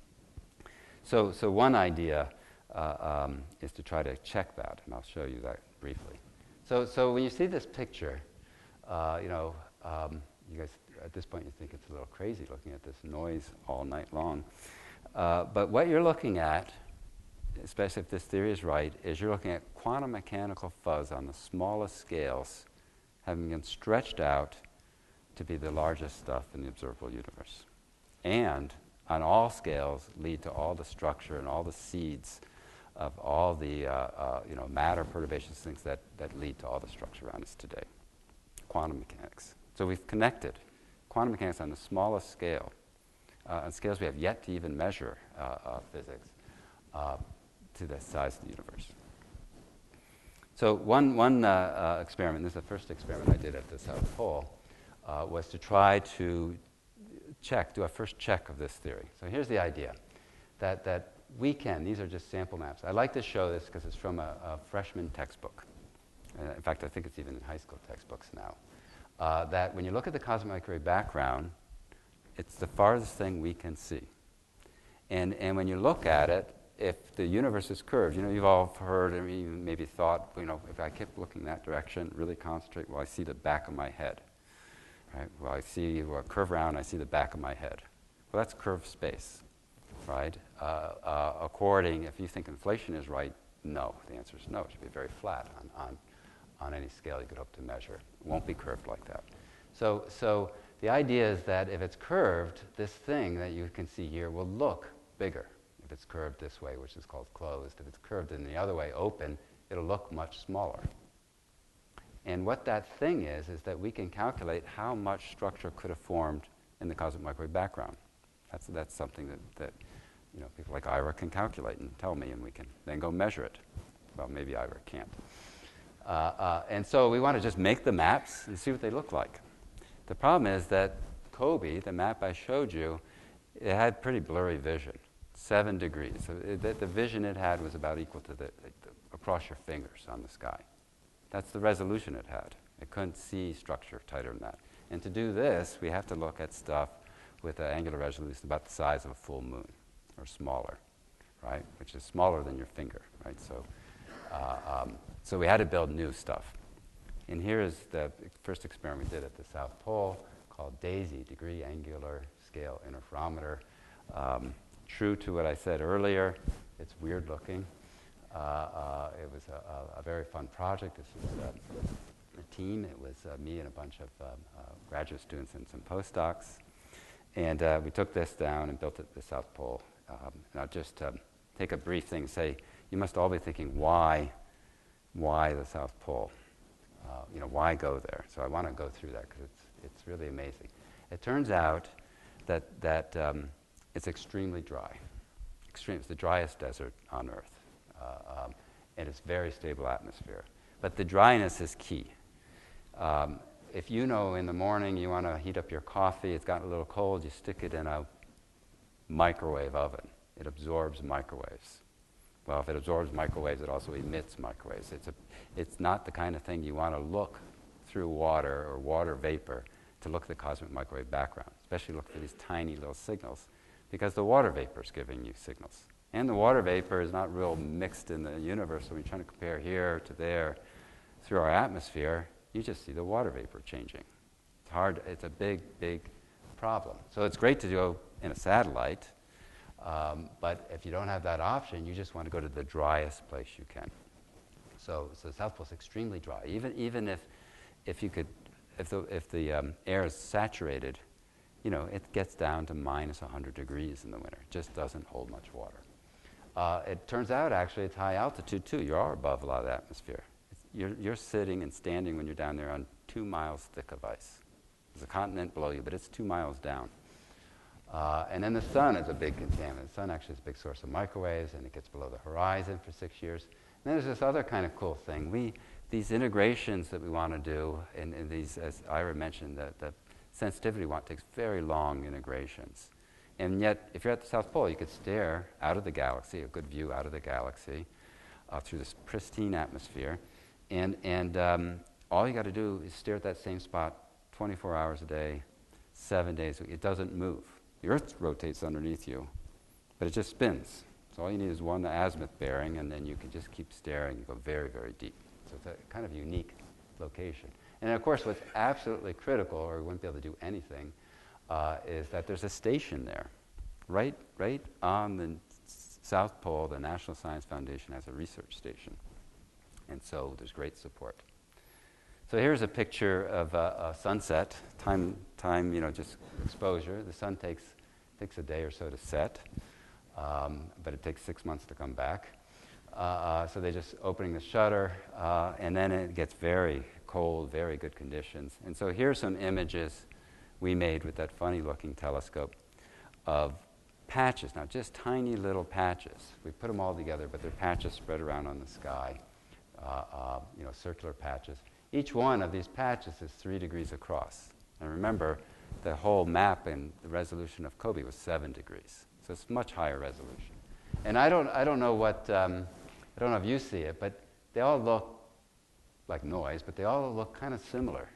So, so one idea uh, um, is to try to check that, and I'll show you that briefly. So, so when you see this picture, uh, you know, um, you guys at this point you think it's a little crazy looking at this noise all night long, uh, but what you're looking at, especially if this theory is right, is you're looking at quantum mechanical fuzz on the smallest scales having been stretched out to be the largest stuff in the observable universe. And on all scales lead to all the structure and all the seeds of all the uh, uh, you know, matter perturbations, things that, that lead to all the structure around us today. Quantum mechanics. So we've connected quantum mechanics on the smallest scale, uh, on scales we have yet to even measure uh, uh, physics, uh, to the size of the universe. So one, one uh, uh, experiment, this is the first experiment I did at the South Pole, uh, was to try to check, do a first check of this theory. So here's the idea, that, that we can, these are just sample maps. I like to show this because it's from a, a freshman textbook. Uh, in fact, I think it's even in high school textbooks now. Uh, that when you look at the cosmic microwave background, it's the farthest thing we can see. And, and when you look at it, if the universe is curved, you know, you've all heard and even maybe thought, you know, if I kept looking that direction, really concentrate, well, I see the back of my head. Right? Well, I see, well, curve around, I see the back of my head. Well, that's curved space, right? Uh, uh, according, if you think inflation is right, no. The answer is no. It should be very flat on, on, on any scale you could hope to measure. It won't be curved like that. So, so the idea is that if it's curved, this thing that you can see here will look bigger. If it's curved this way, which is called closed. If it's curved in the other way, open, it'll look much smaller. And what that thing is, is that we can calculate how much structure could have formed in the cosmic microwave background. That's, that's something that, that you know, people like Ira can calculate and tell me, and we can then go measure it. Well, maybe Ira can't. Uh, uh, and so we want to just make the maps and see what they look like. The problem is that COBE, the map I showed you, it had pretty blurry vision. Seven degrees. So it, the, the vision it had was about equal to the, the across your fingers on the sky. That's the resolution it had. It couldn't see structure tighter than that. And to do this, we have to look at stuff with an angular resolution about the size of a full moon, or smaller, right? Which is smaller than your finger, right? So, uh, um, so we had to build new stuff. And here is the first experiment we did at the South Pole called DAISY, Degree Angular Scale Interferometer. Um, True to what I said earlier, it's weird looking. Uh, uh, it was a, a, a very fun project. This was a, a team. It was uh, me and a bunch of um, uh, graduate students and some postdocs. And uh, we took this down and built it at the South Pole. Um, and I'll just um, take a brief thing and say, you must all be thinking, why, why the South Pole? Uh, you know, why go there? So I want to go through that because it's, it's really amazing. It turns out that, that um, it's extremely dry. Extreme, it's the driest desert on Earth. Uh, um, and it's very stable atmosphere. But the dryness is key. Um, if you know in the morning you want to heat up your coffee, it's gotten a little cold, you stick it in a microwave oven. It absorbs microwaves. Well, if it absorbs microwaves, it also emits microwaves. It's, a, it's not the kind of thing you want to look through water or water vapor to look at the cosmic microwave background, especially look for these tiny little signals, because the water vapor is giving you signals. And the water vapor is not real mixed in the universe, so when you're trying to compare here to there through our atmosphere, you just see the water vapor changing. It's hard, it's a big, big problem. So it's great to go in a satellite, um, but if you don't have that option, you just want to go to the driest place you can. So, so the South Pole is extremely dry. Even, even if, if you could, if the, if the um, air is saturated, you know, it gets down to minus one hundred degrees in the winter. It just doesn't hold much water. Uh, it turns out, actually, it's high altitude, too. You are above a lot of the atmosphere. It's, you're, you're sitting and standing when you're down there on two miles thick of ice. There's a continent below you, but it's two miles down. Uh, and then the sun is a big contaminant. The sun actually is a big source of microwaves, and it gets below the horizon for six years. And then there's this other kind of cool thing. We, these integrations that we want to do, and, and these, as Ira mentioned, the, the sensitivity want takes very long integrations. And yet, if you're at the South Pole, you could stare out of the galaxy, a good view out of the galaxy, uh, through this pristine atmosphere. And, and um, all you got to do is stare at that same spot twenty-four hours a day, seven days a week. It doesn't move. The Earth rotates underneath you, but it just spins. So all you need is one azimuth bearing, and then you can just keep staring. You go very, very deep. So it's a kind of unique location. And of course, what's absolutely critical, or we wouldn't be able to do anything, Uh, is that there's a station there. Right, right on the s- South Pole, the National Science Foundation has a research station. And so there's great support. So here's a picture of uh, a sunset, time, time, you know, just exposure. The sun takes, takes a day or so to set, um, but it takes six months to come back. Uh, uh, so they're just opening the shutter, uh, and then it gets very cold, very good conditions. And so here's some images we made with that funny-looking telescope of patches. Now, just tiny little patches. We put them all together, but they're patches spread around on the sky, uh, uh, you know, circular patches. Each one of these patches is three degrees across. And remember, the whole map and the resolution of COBE was seven degrees. So it's much higher resolution. And I don't, I don't know what, um, I don't know if you see it, but they all look like noise, but they all look kind of similar.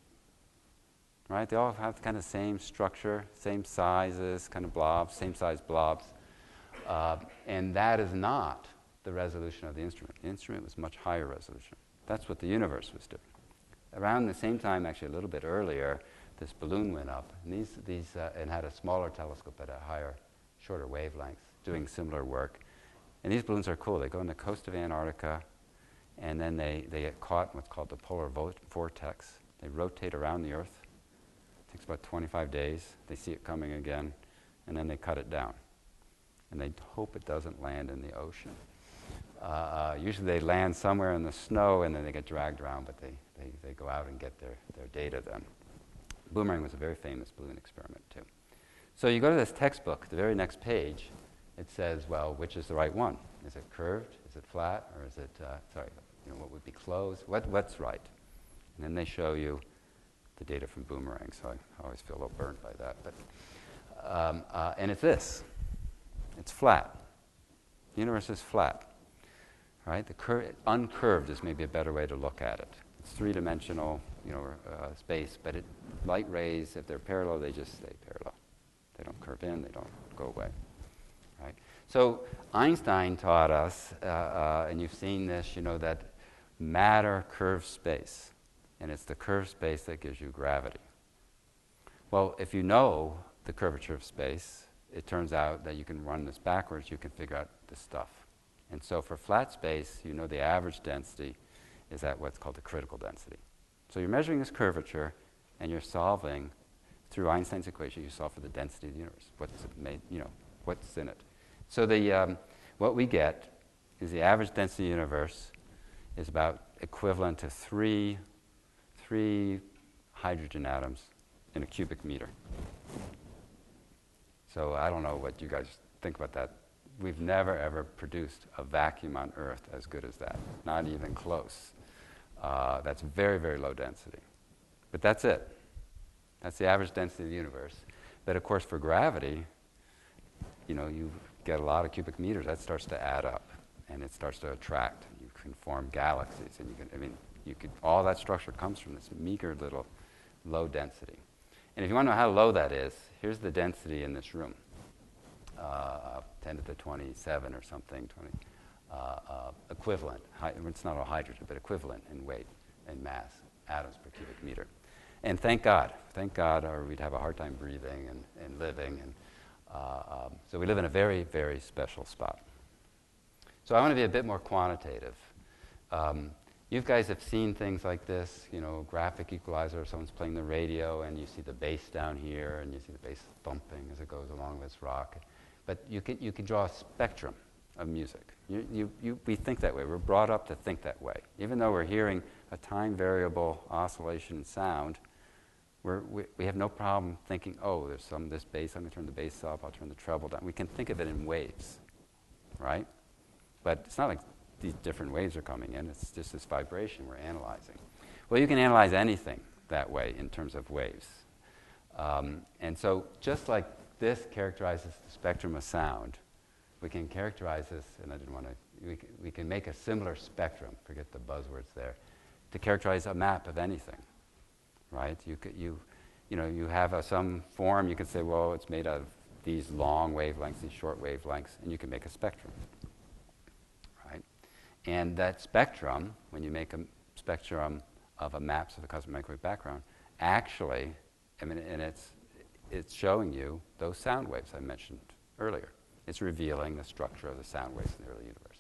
Right? They all have kind of same structure, same sizes, kind of blobs, same size blobs. Uh, and that is not the resolution of the instrument. The instrument was much higher resolution. That's what the universe was doing. Around the same time, actually a little bit earlier, this balloon went up, and these, these uh, and had a smaller telescope at a higher, shorter wavelength, doing similar work. And these balloons are cool. They go on the coast of Antarctica, and then they, they get caught in what's called the polar vo- vortex. They rotate around the Earth. It takes about twenty-five days. They see it coming again, and then they cut it down. And they hope it doesn't land in the ocean. Uh, uh, usually they land somewhere in the snow, and then they get dragged around, but they, they, they go out and get their, their data then. Boomerang was a very famous balloon experiment, too. So you go to this textbook, the very next page, it says, well, which is the right one? Is it curved? Is it flat? Or is it, uh, sorry, you know, what would be closed? What, what's right? And then they show you the data from Boomerang, so I always feel a little burned by that. But um, uh, and it's this. It's flat. The universe is flat. Right? The cur- uncurved is maybe a better way to look at it. It's three-dimensional, you know, uh, space, but it, light rays, if they're parallel, they just stay parallel. They don't curve in, they don't go away. Right? So Einstein taught us, uh, uh, and you've seen this, you know, that matter curves space. And it's the curved space that gives you gravity. Well, if you know the curvature of space, it turns out that you can run this backwards, you can figure out this stuff. And so for flat space, you know the average density is at what's called the critical density. So you're measuring this curvature, and you're solving, through Einstein's equation, you solve for the density of the universe, what's it made, you know, what's in it. So the um, what we get is the average density of the universe is about equivalent to three three hydrogen atoms in a cubic meter. So I don't know what you guys think about that. We've never, ever produced a vacuum on Earth as good as that. Not even close. Uh, that's very, very low density. But that's it. That's the average density of the universe. But of course, for gravity, you know, you get a lot of cubic meters. That starts to add up, and it starts to attract. You can form galaxies, and you can. I mean, you could. All that structure comes from this meager little low density. And if you want to know how low that is, here's the density in this room. Uh, ten to the twenty-seven or something, twenty, uh, uh, equivalent. Hi- it's not all hydrogen, but equivalent in weight and mass, atoms per cubic meter. And thank God, thank God, or we'd have a hard time breathing and, and living. And uh, um, so we live in a very, very special spot. So I want to be a bit more quantitative. Um, you guys have seen things like this, you know, graphic equalizer, someone's playing the radio, and you see the bass down here, and you see the bass thumping as it goes along this rock. But you can, you can draw a spectrum of music. You, you, you, we think that way. We're brought up to think that way. Even though we're hearing a time variable oscillation in sound, we're, we, we have no problem thinking, oh, there's some this bass, I'm going to turn the bass up, I'll turn the treble down. We can think of it in waves, right? But it's not like these different waves are coming in. It's just this vibration we're analyzing. Well, you can analyze anything that way in terms of waves. Um, and so just like this characterizes the spectrum of sound, we can characterize this, and I didn't want to, we can, we can make a similar spectrum, forget the buzzwords there, to characterize a map of anything, right? You could, you, you know, you have a, some form, you can say, well, it's made out of these long wavelengths, these short wavelengths, and you can make a spectrum, right? And that spectrum, when you make a spectrum of a maps of the cosmic microwave background, actually, I mean, and it's, it's showing you those sound waves I mentioned earlier. It's revealing the structure of the sound waves in the early universe.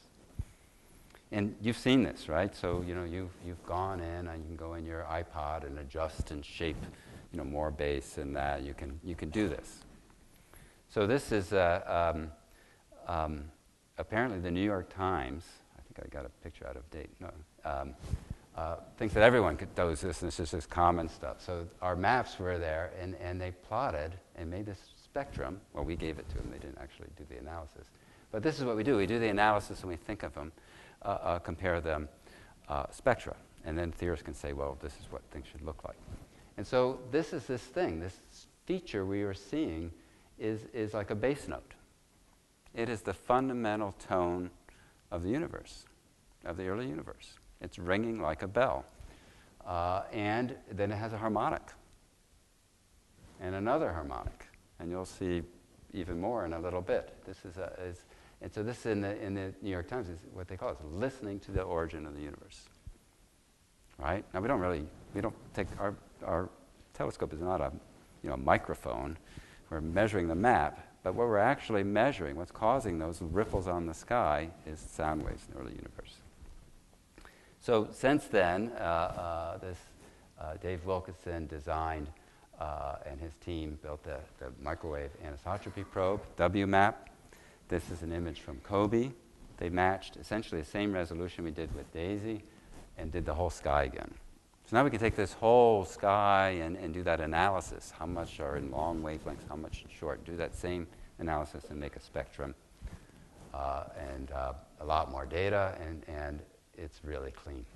And you've seen this, right? So, you know, you've, you've gone in and you can go in your iPod and adjust and shape, you know, more bass and that. You can, you can do this. So this is, uh, um, um, apparently the New York Times, I think I got a picture out of date, no, um, uh, thinks that everyone could, does this, and this is just common stuff. So our maps were there, and, and they plotted and made this spectrum. Well, we gave it to them. They didn't actually do the analysis. But this is what we do. We do the analysis, and we think of them, uh, uh, compare them, uh, spectra. And then theorists can say, well, this is what things should look like. And so this is this thing. This feature we are seeing is, is like a bass note. It is the fundamental tone of the universe, of the early universe. It's ringing like a bell. Uh, and then it has a harmonic and another harmonic. And you'll see even more in a little bit. This is, a, is and so this in the, in the New York Times is what they call it, listening to the origin of the universe. Right? Now we don't really, we don't take, our, our telescope is not a, you know, microphone. We're measuring the map, but what we're actually measuring, what's causing those ripples on the sky, is sound waves in the early universe. So since then, uh, uh, this uh, Dave Wilkinson designed uh, and his team built the, the microwave anisotropy probe, W MAP. This is an image from COBE. They matched essentially the same resolution we did with DAISY and did the whole sky again. So now we can take this whole sky and, and do that analysis. How much are in long wavelengths, how much in short? Do that same analysis and make a spectrum. Uh, and uh, a lot more data, and, and it's really clean.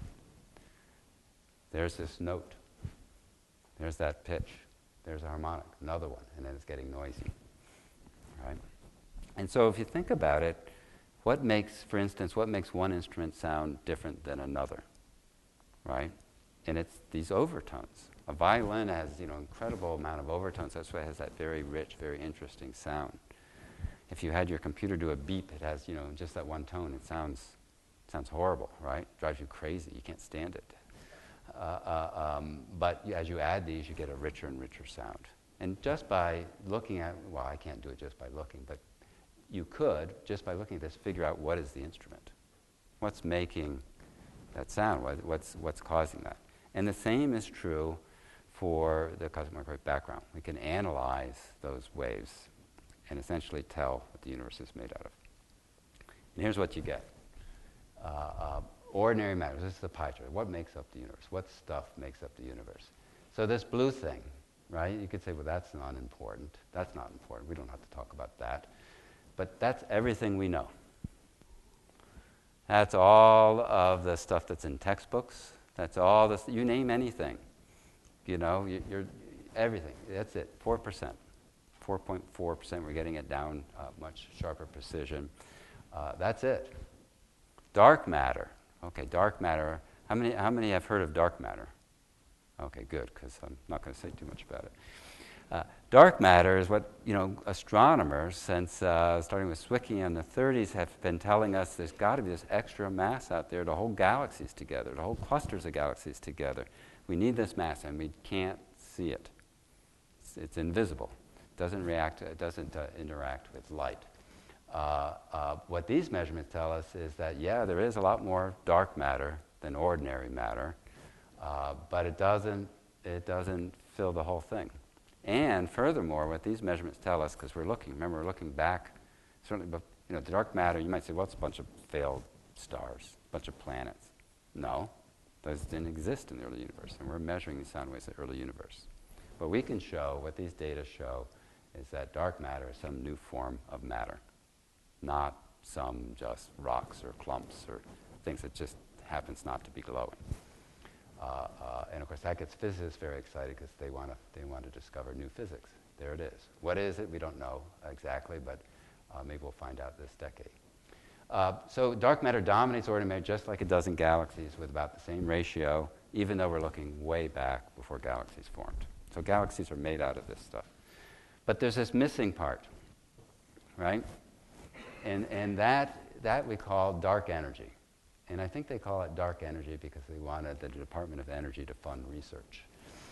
There's this note. There's that pitch. There's a harmonic, another one, and then it's getting noisy. Right? And so if you think about it, what makes, for instance, what makes one instrument sound different than another? Right? And it's these overtones. A violin has, you know, incredible amount of overtones. That's why it has that very rich, very interesting sound. If you had your computer do a beep, it has, you know, just that one tone. It sounds sounds horrible, right? Drives you crazy. You can't stand it. Uh, uh, um, but you, as you add these, you get a richer and richer sound. And just by looking at, well, I can't do it just by looking, but you could, just by looking at this, figure out what is the instrument. What's making that sound? What, what's, what's causing that? And the same is true for the cosmic microwave background. We can analyze those waves and essentially tell what the universe is made out of. And here's what you get. Uh, uh, ordinary matter. This is the pie chart. What makes up the universe? What stuff makes up the universe? So this blue thing, right? You could say, well, that's not important. That's not important. We don't have to talk about that. But that's everything we know. That's all of the stuff that's in textbooks. That's all this. You name anything. You know, you, you're everything. That's it. Four percent, four point four percent. We're getting it down uh, much sharper precision. Uh, that's it. Dark matter. Okay, dark matter. How many? How many have heard of dark matter? Okay, good, because I'm not going to say too much about it. Uh, dark matter is what, you know, astronomers, since uh, starting with Zwicky in the thirties, have been telling us there's got to be this extra mass out there to hold galaxies together, to hold clusters of galaxies together. We need this mass, and we can't see it. It's, it's invisible. It doesn't react. It doesn't uh, interact with light. Uh, uh, what these measurements tell us is that, yeah, there is a lot more dark matter than ordinary matter, uh, but it doesn't, it doesn't fill the whole thing. And furthermore, what these measurements tell us, because we're looking, remember, we're looking back, certainly, but you know, the dark matter, you might say, well, it's a bunch of failed stars, a bunch of planets. No, those didn't exist in the early universe, and we're measuring these sound waves in the early universe. What we can show, what these data show, is that dark matter is some new form of matter, not some just rocks or clumps or things that just happens not to be glowing. Uh, uh, and of course, that gets physicists very excited because they want to they want to discover new physics. There it is. What is it? We don't know exactly, but uh, maybe we'll find out this decade. Uh, so dark matter dominates ordinary matter just like it does in galaxies with about the same ratio, even though we're looking way back before galaxies formed. So galaxies are made out of this stuff. But there's this missing part, right? And and that that we call dark energy. And I think they call it dark energy because they wanted the Department of Energy to fund research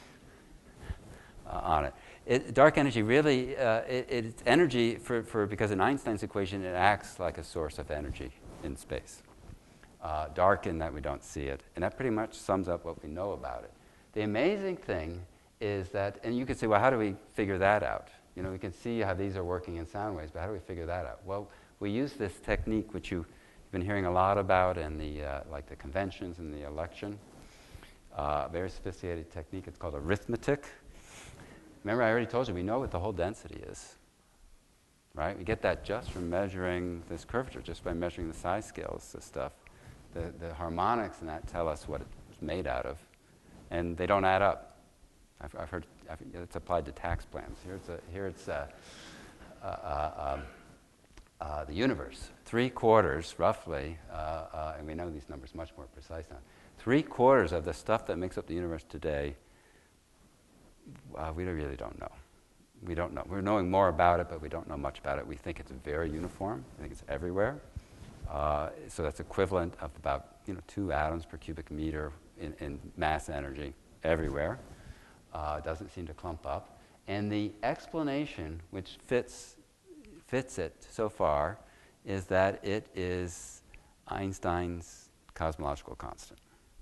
uh, on it. it. Dark energy really, uh, it, it's energy for, for, because in Einstein's equation, it acts like a source of energy in space. Uh, dark in that we don't see it. And that pretty much sums up what we know about it. The amazing thing is that, and you could say, well, how do we figure that out? You know, we can see how these are working in sound waves, but how do we figure that out? Well, we use this technique which you been hearing a lot about in the uh, like the conventions and the election. Uh, very sophisticated technique. It's called arithmetic. Remember, I already told you we know what the whole density is, right? We get that just from measuring this curvature, just by measuring the size scales, this stuff. The the harmonics in that tell us what it's made out of, and they don't add up. I've, I've heard I've, it's applied to tax plans. Here it's a, here it's a, uh, uh, um, Uh, the universe, three quarters roughly, uh, uh, and we know these numbers much more precise now, three quarters of the stuff that makes up the universe today, uh, we really don't know. We don't know. We're knowing more about it, but we don't know much about it. We think it's very uniform. I think it's everywhere. Uh, so that's equivalent of about you know two atoms per cubic meter in, in mass energy everywhere. Uh, doesn't seem to clump up. And the explanation, which fits fits it so far, is that it is Einstein's cosmological constant.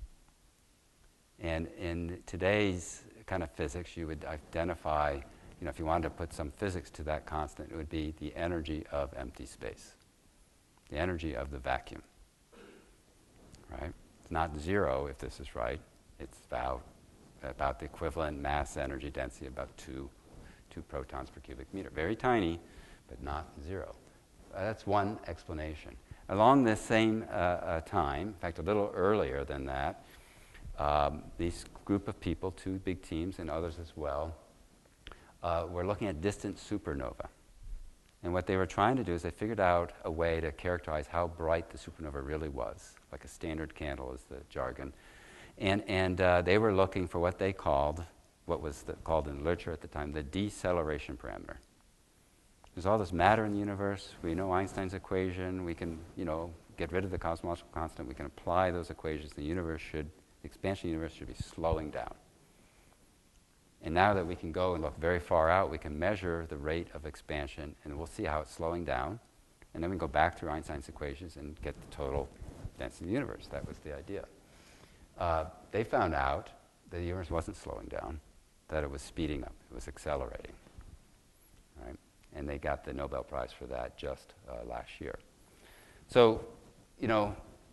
And in today's kind of physics, you would identify, you know, if you wanted to put some physics to that constant, it would be the energy of empty space, the energy of the vacuum, right? It's not zero if this is right. It's about, about the equivalent mass energy density, about two, two protons per cubic meter. Very tiny, but not zero. Uh, that's one explanation. Along this same uh, uh, time, in fact, a little earlier than that, um, this group of people, two big teams and others as well, uh, were looking at distant supernova. And what they were trying to do is they figured out a way to characterize how bright the supernova really was, like a standard candle is the jargon. And, and uh, they were looking for what they called, what was the, called in literature at the time, the deceleration parameter. There's all this matter in the universe. We know Einstein's equation. We can, you know, get rid of the cosmological constant. We can apply those equations. The universe should, the expansion of the universe should be slowing down. And now that we can go and look very far out, we can measure the rate of expansion, and we'll see how it's slowing down. And then we go back through Einstein's equations and get the total density of the universe. That was the idea. Uh, they found out that the universe wasn't slowing down, that it was speeding up. It was accelerating. Right? And they got the Nobel Prize for that just uh, last year. So, you know,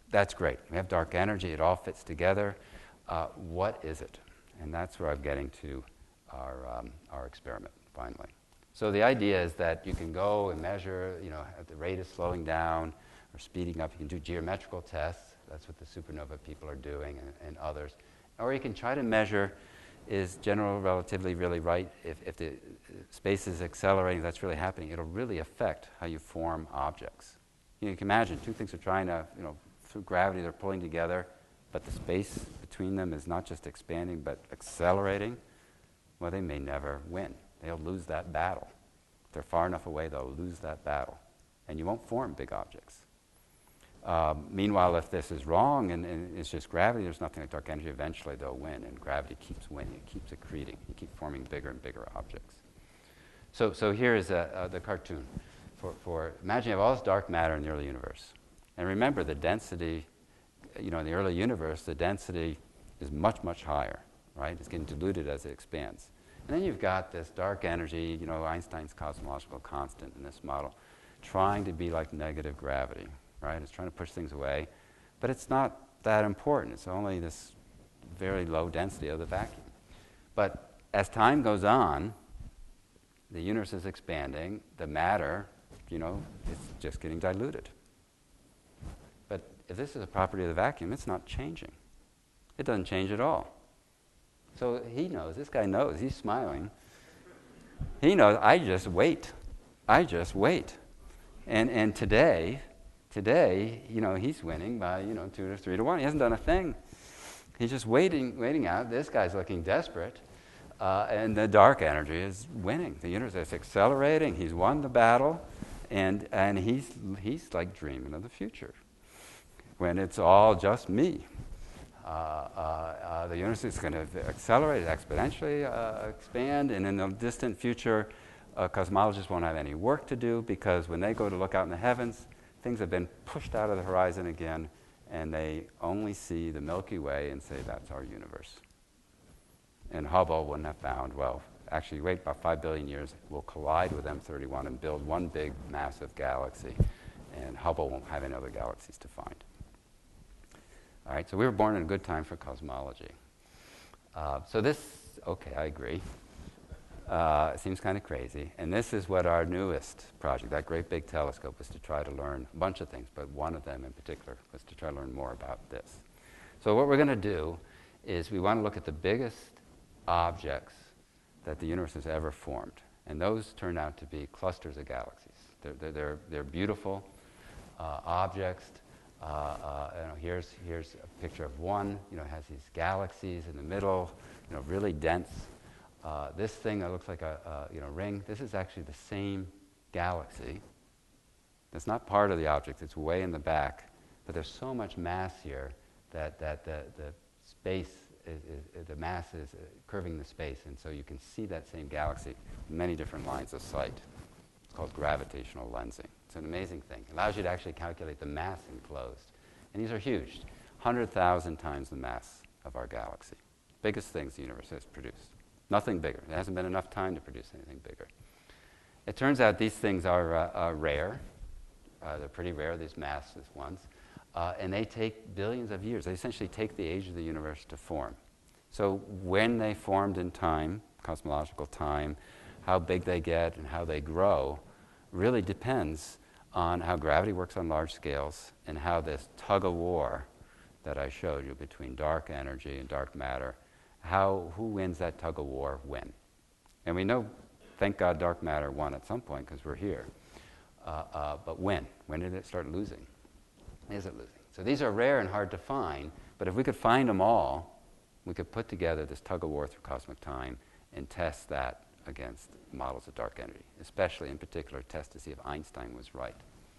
that's great. We have dark energy. It all fits together. Uh, what is it? And that's where I'm getting to our, um, our experiment, finally. So the idea is that you can go and measure, you know, at the rate is slowing down or speeding up. You can do geometrical tests. That's what the supernova people are doing, and, and others. Or you can try to measure, is general relativity really right? If, if the space is accelerating, that's really happening. It'll really affect how you form objects. You know, you can imagine two things are trying to, you know, through gravity, they're pulling together, but the space between them is not just expanding, but accelerating. Well, they may never win. They'll lose that battle. If they're far enough away, they'll lose that battle. And you won't form big objects. Um, meanwhile, if this is wrong and, and it's just gravity, there's nothing like dark energy, eventually they'll win, and gravity keeps winning. It keeps accreting. You keep forming bigger and bigger objects. So, so here is a, uh, the cartoon. For, for imagine you have all this dark matter in the early universe. And remember, the density, you know, in the early universe, the density is much, much higher, right? It's getting diluted as it expands. And then you've got this dark energy, you know, Einstein's cosmological constant in this model, trying to be like negative gravity, right? It's trying to push things away. But it's not that important. It's only this very low density of the vacuum. But as time goes on, the universe is expanding. The matter, you know, is just getting diluted. But if this is a property of the vacuum, it's not changing. It doesn't change at all. So he knows, this guy knows, he's smiling. He knows, I just wait. I just wait. And and today, today, you know, he's winning by, you know, two to three to one. He hasn't done a thing. He's just waiting, waiting out. This guy's looking desperate. Uh, and the dark energy is winning. The universe is accelerating. He's won the battle. And and he's he's like dreaming of the future, when it's all just me. Uh, uh, uh, the universe is going to accelerate, exponentially uh, expand, and in the distant future, uh, cosmologists won't have any work to do, because when they go to look out in the heavens, things have been pushed out of the horizon again, and they only see the Milky Way and say, that's our universe. And Hubble wouldn't have found, well, actually wait about five billion years, we'll collide with M thirty-one and build one big, massive galaxy, and Hubble won't have any other galaxies to find. All right, so we were born in a good time for cosmology. Uh, so this, okay, I agree. Uh, it seems kind of crazy. And this is what our newest project, that great big telescope, was to try to learn a bunch of things, but one of them in particular was to try to learn more about this. So what we're going to do is we want to look at the biggest objects that the universe has ever formed. And those turn out to be clusters of galaxies. They're, they're, they're, they're beautiful uh, objects. Uh, uh, you know, here's, here's a picture of one. You know, it has these galaxies in the middle, you know, really dense. Uh, this thing that looks like a, a you know, ring, this is actually the same galaxy. It's not part of the object. It's way in the back. But there's so much mass here that, that the, the space, is, is, the mass is uh, curving the space. And so you can see that same galaxy in many different lines of sight. It's called gravitational lensing. It's an amazing thing. It allows you to actually calculate the mass enclosed. And these are huge, one hundred thousand times the mass of our galaxy. Biggest things the universe has produced. Nothing bigger. There hasn't been enough time to produce anything bigger. It turns out these things are uh, uh, rare. Uh, they're pretty rare, these massive ones. Uh, and they take billions of years. They essentially take the age of the universe to form. So when they formed in time, cosmological time, how big they get and how they grow really depends on how gravity works on large scales and how this tug-of-war that I showed you between dark energy and dark matter, how, who wins that tug-of-war when. And we know, thank God, dark matter won at some point because we're here. Uh, uh, but when? When did it start losing? Is it losing? So these are rare and hard to find, but if we could find them all, we could put together this tug-of-war through cosmic time and test that against models of dark energy, especially in particular test to see if Einstein was right.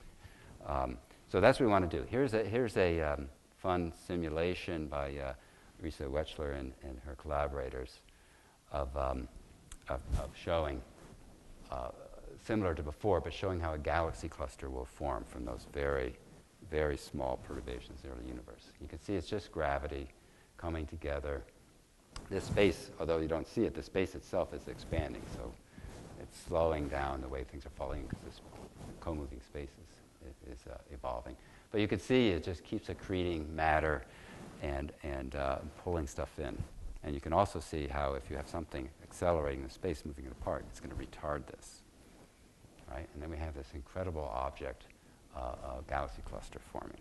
Um, so that's what we want to do. Here's a, here's a um, fun simulation by uh, Risa Wechsler and, and her collaborators of, um, of, of showing, uh, similar to before, but showing how a galaxy cluster will form from those very, very small perturbations in the early universe. You can see it's just gravity coming together. This space, although you don't see it, the space itself is expanding, so it's slowing down the way things are falling because this co-moving space is, is uh, evolving. But you can see it just keeps accreting matter and, and uh, pulling stuff in. And you can also see how if you have something accelerating the space moving it apart, it's going to retard this. Right? And then we have this incredible object, uh, a galaxy cluster forming.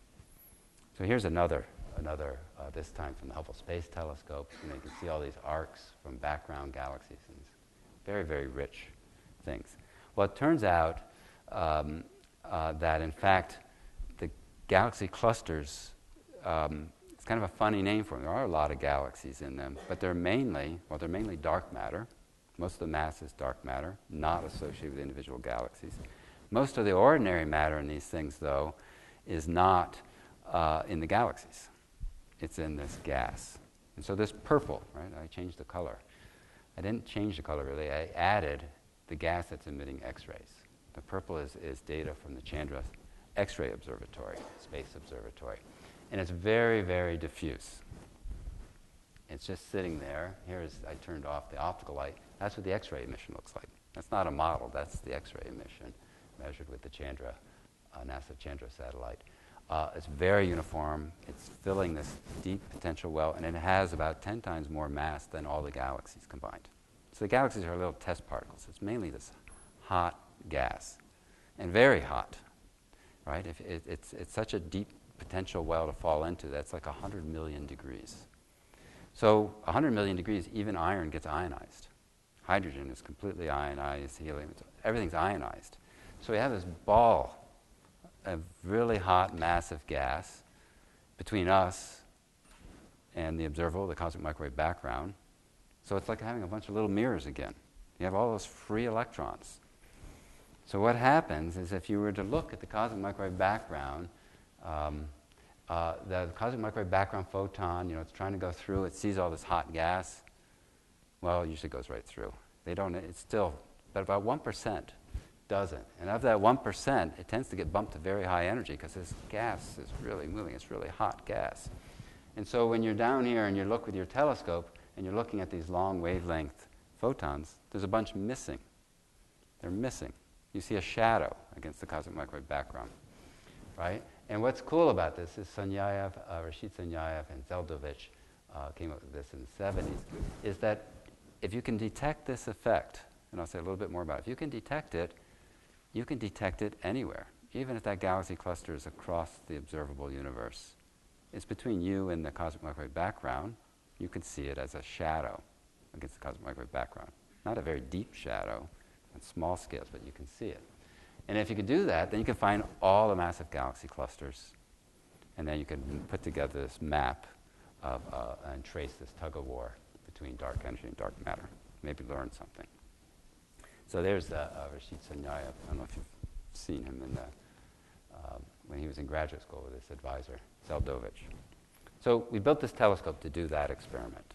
So here's another, another uh, this time from the Hubble Space Telescope. You know, you can see all these arcs from background galaxies and these very, very rich things. Well, it turns out um, uh, that, in fact, the galaxy clusters, um, it's kind of a funny name for them. There are a lot of galaxies in them, but they're mainly, well, they're mainly dark matter. Most of the mass is dark matter, not associated with individual galaxies. Most of the ordinary matter in these things, though, is not uh, in the galaxies. It's in this gas. And so this purple, right, I changed the color. I didn't change the color, really. I added the gas that's emitting X-rays. The purple is, is data from the Chandra X-ray Observatory, Space Observatory. And it's very, very diffuse. It's just sitting there. Here's, I turned off the optical light. That's what the X-ray emission looks like. That's not a model. That's the X-ray emission measured with the Chandra, uh, NASA Chandra satellite. Uh, it's very uniform. It's filling this deep potential well, and it has about ten times more mass than all the galaxies combined. So the galaxies are little test particles. It's mainly this hot gas, and very hot, right? If it, it's, it's such a deep potential well to fall into, that's like one hundred million degrees. So one hundred million degrees, even iron gets ionized. Hydrogen is completely ionized, helium, everything's ionized. So we have this ball of really hot, massive gas between us and the observable, the cosmic microwave background. So it's like having a bunch of little mirrors again. You have all those free electrons. So what happens is if you were to look at the cosmic microwave background, um, uh, the cosmic microwave background photon, you know, it's trying to go through, it sees all this hot gas. Well, it usually goes right through. They don't, it's still, but about one percent doesn't. And of that one percent, it tends to get bumped to very high energy because this gas is really moving. It's really hot gas. And so when you're down here and you look with your telescope and you're looking at these long wavelength photons, there's a bunch missing. They're missing. You see a shadow against the cosmic microwave background, right? And what's cool about this is Sanyayev, uh, Rashid Sanyayev and Zeldovich uh, came up with this in the seventies, is that if you can detect this effect, and I'll say a little bit more about it, if you can detect it, you can detect it anywhere, even if that galaxy cluster is across the observable universe. It's between you and the cosmic microwave background. You can see it as a shadow against the cosmic microwave background. Not a very deep shadow on small scales, but you can see it. And if you can do that, then you can find all the massive galaxy clusters, and then you can put together this map of, uh, and trace this tug-of-war between dark energy and dark matter. Maybe learn something. So there's uh, uh, Rashid Sanyayev. I don't know if you've seen him in the, uh, when he was in graduate school with his advisor, Zeldovich. So we built this telescope to do that experiment.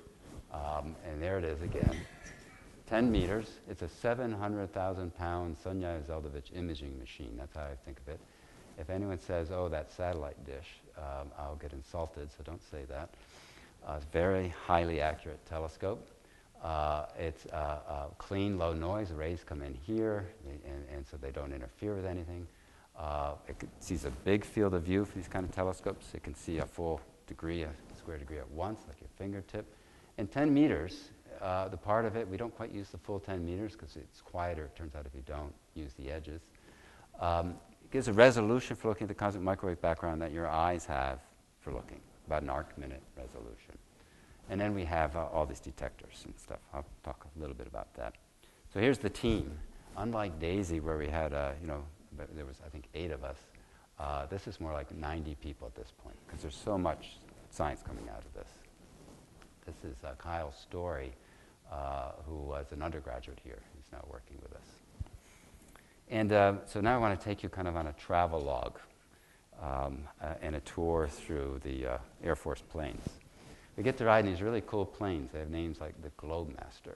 Um, and there it is again. ten meters. It's a seven hundred thousand pound Sanyayev Zeldovich imaging machine. That's how I think of it. If anyone says, oh, that satellite dish, um, I'll get insulted, so don't say that. Uh, it's a very highly accurate telescope. Uh, it's uh, uh, clean, low noise. The rays come in here, and, and so they don't interfere with anything. Uh, it c- sees a big field of view for these kind of telescopes. It can see a full degree, a square degree at once, like your fingertip. And ten meters, uh, the part of it, we don't quite use the full ten meters because it's quieter, it turns out, if you don't use the edges. Um, it gives a resolution for looking at the cosmic microwave background that your eyes have for looking, about an arc-minute resolution. And then we have uh, all these detectors and stuff. I'll talk a little bit about that. So here's the team. Unlike DAISY, where we had, uh, you know, there was, I think, eight of us, uh, this is more like ninety people at this point, because there's so much science coming out of this. This is uh, Kyle Story, uh, who was an undergraduate here. He's now working with us. And uh, so now I want to take you kind of on a travel log um, uh, and a tour through the uh, Air Force planes. We get to ride in these really cool planes. They have names like the Globemaster.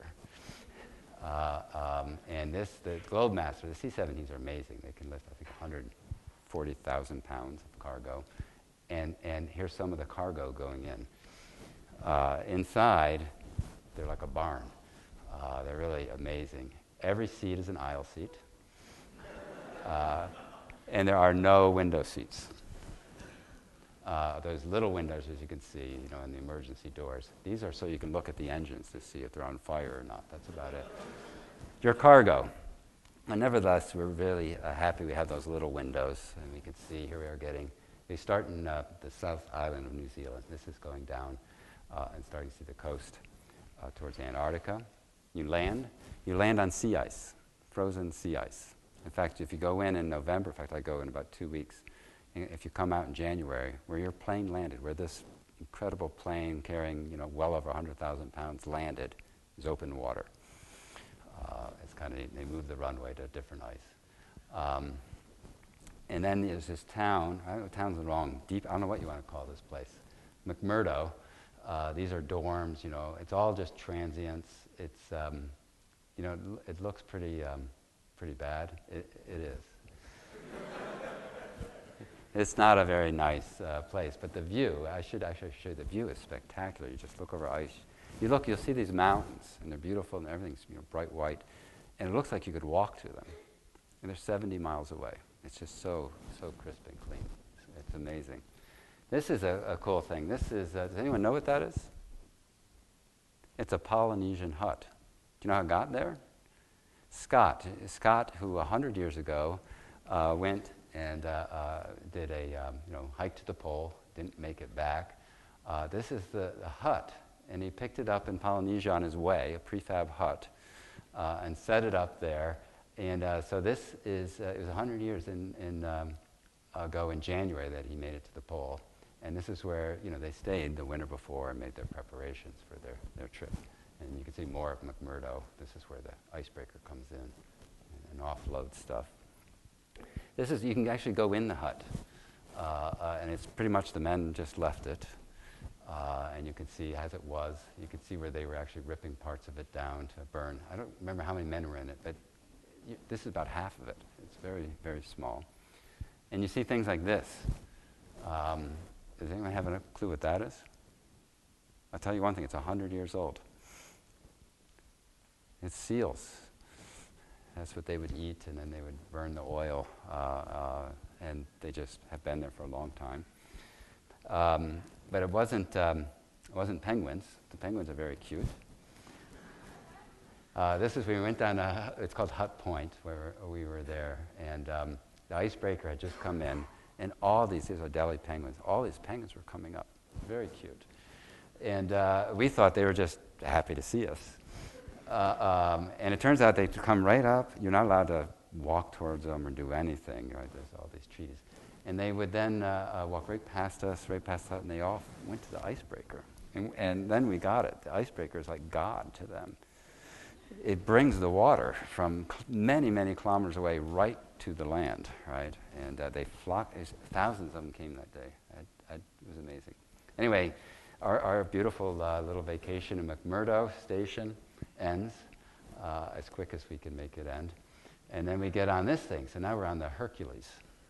Uh, um, and this, the Globemaster, the C seventeens are amazing. They can lift, I think, one hundred forty thousand pounds of cargo. And, and here's some of the cargo going in. Uh, inside, they're like a barn. Uh, they're really amazing. Every seat is an aisle seat. Uh, And there are no window seats. Uh, those little windows, as you can see, you know, in the emergency doors. These are so you can look at the engines to see if they're on fire or not. That's about it. Your cargo. And nevertheless, we're really uh, happy we have those little windows, and we can see here we are getting. They start in uh, the South Island of New Zealand. This is going down uh, and starting to see the coast uh, towards Antarctica. You land. You land on sea ice, frozen sea ice. In fact, if you go in in November, in fact, I go in about two weeks. If you come out in January, where your plane landed, where this incredible plane carrying, you know, well over one hundred thousand pounds landed, is open water. Uh, it's kind of they moved the runway to different ice. Um, and then there's this town. I don't know, town's wrong. Deep. I don't know what you want to call this place. McMurdo. Uh, these are dorms. You know, it's all just transients. It's, um, you know, it, l- it looks pretty, um, pretty bad. It, it is. It's not a very nice uh, place, but the view, I should actually show you, the view is spectacular. You just look over ice. You look, you'll see these mountains, and they're beautiful, and everything's, you know, bright white, and it looks like you could walk to them. And they're seventy miles away. It's just so, so crisp and clean. It's, it's amazing. This is a, a cool thing. This is, uh, does anyone know what that is? It's a Polynesian hut. Do you know how it got there? Scott, Scott, who one hundred years ago uh, went and uh, uh, did a um, you know hike to the pole, didn't make it back. Uh, this is the, the hut, and he picked it up in Polynesia on his way, a prefab hut, uh, and set it up there. And uh, so this is, uh, it was one hundred years in, in, um, ago in January that he made it to the pole. And this is where, you know, they stayed the winter before and made their preparations for their, their trip. And you can see more of McMurdo. This is where the icebreaker comes in and, and offloads stuff. This is, you can actually go in the hut, uh, uh, and it's pretty much the men just left it. Uh, and you can see as it was, you can see where they were actually ripping parts of it down to burn. I don't remember how many men were in it, but you, this is about half of it. It's very, very small. And you see things like this. Um, does anyone have a clue what that is? I'll tell you one thing, it's one hundred years old. It's seals. That's what they would eat, and then they would burn the oil, uh, uh, and they just have been there for a long time. Um, but it wasn't, um, it wasn't penguins. The penguins are very cute. Uh, this is, we went down, a, it's called Hut Point, where we were there, and um, the icebreaker had just come in, and all these, these are Adelie penguins, all these penguins were coming up. Very cute. And uh, we thought they were just happy to see us. Uh, um, and it turns out they come right up. You're not allowed to walk towards them or do anything. Right? There's all these treaties. And they would then uh, uh, walk right past us, right past us, and they all went to the icebreaker. And, and then we got it. The icebreaker is like God to them. It brings the water from cl- many, many kilometers away right to the land, right? And uh, they flocked. Thousands of them came that day. I, I, it was amazing. Anyway, our, our beautiful uh, little vacation in McMurdo Station ends uh, as quick as we can make it end. And then we get on this thing. So now we're on the Hercules,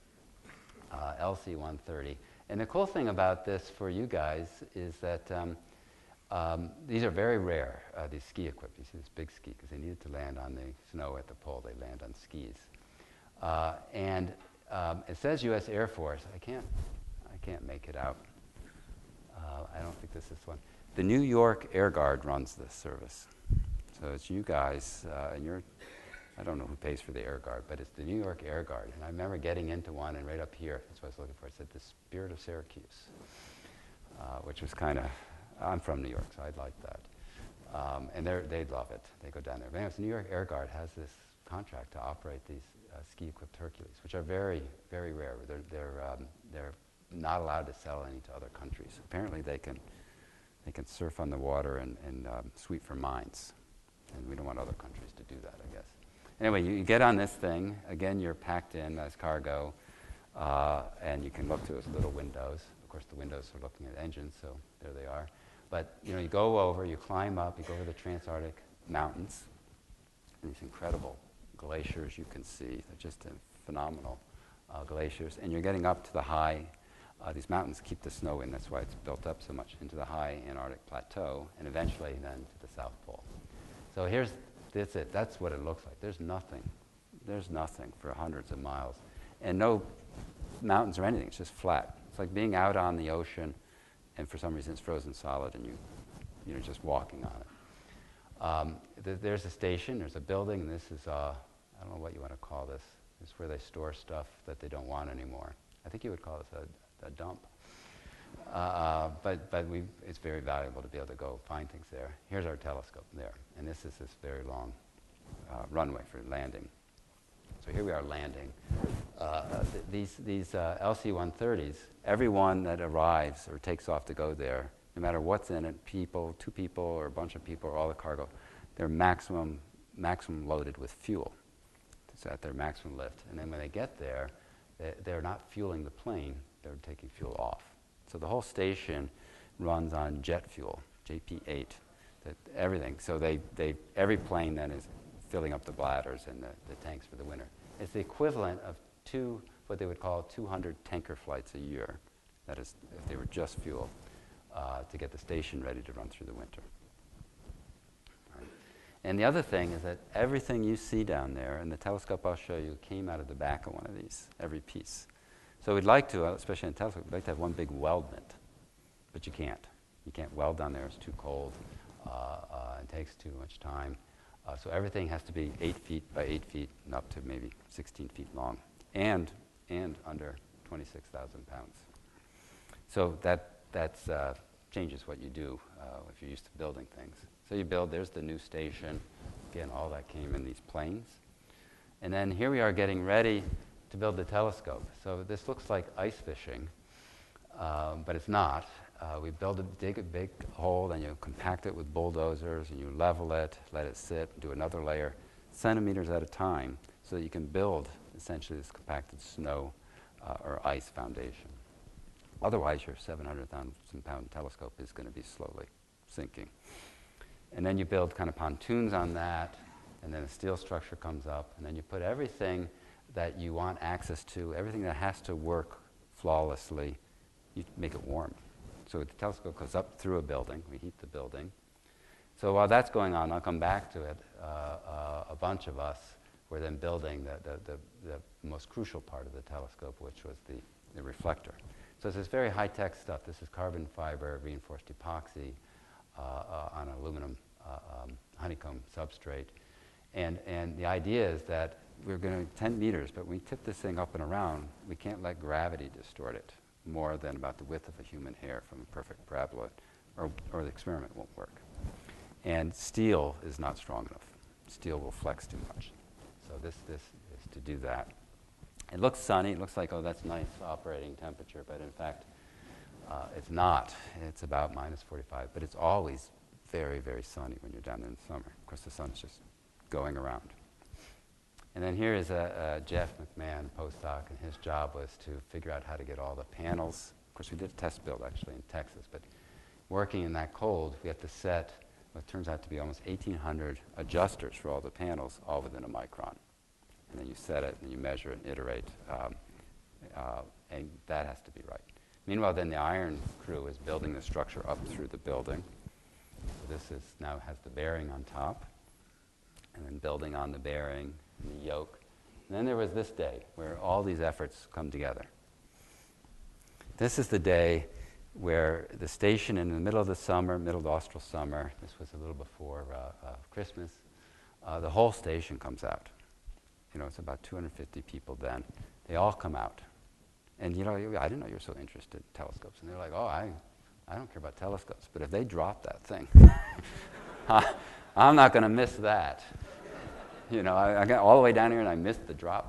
uh, L C one thirty. And the cool thing about this for you guys is that um, um, these are very rare, uh, these ski equipped. You see this big ski, because they needed to land on the snow at the pole. They land on skis. Uh, and um, it says U S Air Force. I can't, I can't make it out. Uh, I don't think this is one. The New York Air Guard runs this service. So it's you guys, uh, and you're, I don't know who pays for the Air Guard, but it's the New York Air Guard. And I remember getting into one, and right up here, that's what I was looking for, it said the Spirit of Syracuse, uh, which was kind of, I'm from New York, so I'd like that. Um, and they'd love it. They go down there. But anyways, the New York Air Guard has this contract to operate these uh, ski-equipped Hercules, which are very, very rare. They're, they're, um, they're not allowed to sell any to other countries. Apparently they can, they can surf on the water and, and um, sweep for mines. And we don't want other countries to do that, I guess. Anyway, you, you get on this thing. Again, you're packed in as cargo, uh, and you can look through those little windows. Of course, the windows are looking at engines, so there they are. But you know, you go over, you climb up, you go over the Transantarctic Mountains, and these incredible glaciers you can see. They're just uh, phenomenal uh, glaciers. And you're getting up to the high. Uh, these mountains keep the snow in. That's why it's built up so much into the high Antarctic plateau, and eventually then to the South Pole. So here's, that's it. That's what it looks like. There's nothing. There's nothing for hundreds of miles. and no mountains or anything. It's just flat. It's like being out on the ocean, and for some reason it's frozen solid, and you, you're just walking on it. Um, th- there's a station, there's a building, and this is, uh, I don't know what you want to call this. This is where they store stuff that they don't want anymore. I think you would call this a, a dump. Uh, but but we, it's very valuable to be able to go find things there. Here's our telescope there, and this is this very long uh, runway for landing. So here we are landing. Uh, th- these these uh, L C one thirties, everyone that arrives or takes off to go there, no matter what's in it, people, two people or a bunch of people or all the cargo, they're maximum maximum loaded with fuel. It's at their maximum lift. And then when they get there, they, they're not fueling the plane, they're taking fuel off. So the whole station runs on jet fuel, J P eight, that everything. So they, they every plane then is filling up the bladders and the, the tanks for the winter. It's the equivalent of two, what they would call two hundred tanker flights a year. That is, if they were just fuel, uh, to get the station ready to run through the winter. Right. And the other thing is that everything you see down there, and the telescope I'll show you, came out of the back of one of these, every piece. So we'd like to, especially in a telescope, we'd like to have one big weldment, but you can't. You can't weld down there, it's too cold, uh, uh, it takes too much time. Uh, so everything has to be eight feet by eight feet and up to maybe sixteen feet long, and and under twenty-six thousand pounds. So that that's, uh, changes what you do uh, if you're used to building things. So you build, there's the new station. Again, all that came in these planes. And then here we are getting ready to build the telescope. So this looks like ice fishing, um, but it's not. Uh, we build a, dig a big hole, then you compact it with bulldozers, and you level it, let it sit, do another layer, centimeters at a time, so that you can build essentially this compacted snow uh, or ice foundation. Otherwise, your seven hundred thousand pound telescope is going to be slowly sinking. And then you build kind of pontoons on that, and then a steel structure comes up, and then you put everything that you want access to, everything that has to work flawlessly, you make it warm. So the telescope goes up through a building. We heat the building. So while that's going on, I'll come back to it. Uh, uh, a bunch of us were then building the, the, the, the most crucial part of the telescope, which was the, the reflector. So it's this very high-tech stuff. This is carbon fiber reinforced epoxy uh, uh, on aluminum uh, um, honeycomb substrate. And, and the idea is that we're going to ten meters, but when we tip this thing up and around, we can't let gravity distort it more than about the width of a human hair from a perfect parabola, or, or the experiment won't work. And steel is not strong enough. Steel will flex too much. So this, this is to do that. It looks sunny. It looks like, oh, that's nice operating temperature, but in fact, uh, it's not. It's about minus forty-five, but it's always very, very sunny when you're down there in the summer. Of course, the sun's just going around. And then here is a, a Jeff McMahon postdoc, and his job was to figure out how to get all the panels. Of course, we did a test build actually in Texas, but working in that cold, we had to set what turns out to be almost eighteen hundred adjusters for all the panels, all within a micron. And then you set it, and you measure it and iterate, um, uh, and that has to be right. Meanwhile, then the iron crew is building the structure up through the building. So this is now has the bearing on top, and then building on the bearing, and the yoke. And then there was this day where all these efforts come together. This is the day where the station in the middle of the summer, middle of the austral summer, this was a little before uh, uh, Christmas, uh, the whole station comes out. You know, it's about two hundred fifty people then. They all come out. And, you know, I didn't know you were so interested in telescopes. And they're like, oh, I, I don't care about telescopes, but if they drop that thing, I'm not going to miss that. You know, I, I got all the way down here and I missed the drop.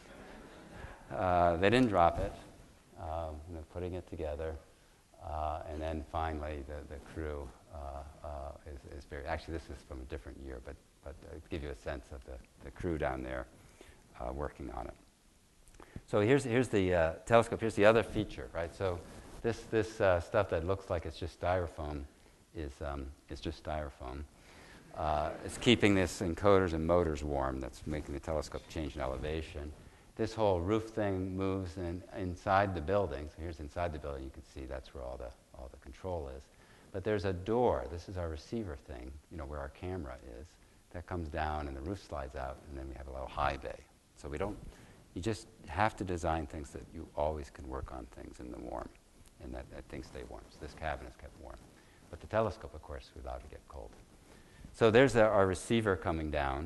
Uh, they didn't drop it. Um, and they're putting it together. Uh, and then finally, the, the crew uh, uh, is, is very, actually this is from a different year, but, but uh, to give you a sense of the, the crew down there uh, working on it. So here's, here's the uh, telescope. Here's the other feature, right? So this, this uh, stuff that looks like it's just styrofoam is, um, is just styrofoam. Uh, it's keeping this encoders and motors warm. That's making the telescope change in elevation. This whole roof thing moves in, inside the building. So here's inside the building. You can see that's where all the, all the control is. But there's a door. This is our receiver thing, you know, where our camera is. That comes down and the roof slides out, and then we have a little high bay. So we don't, You just have to design things that you always can work on things in the warm, and that, that things stay warm. So this cabin is kept warm. But the telescope, of course, we allow it to get cold. So there's the, our receiver coming down,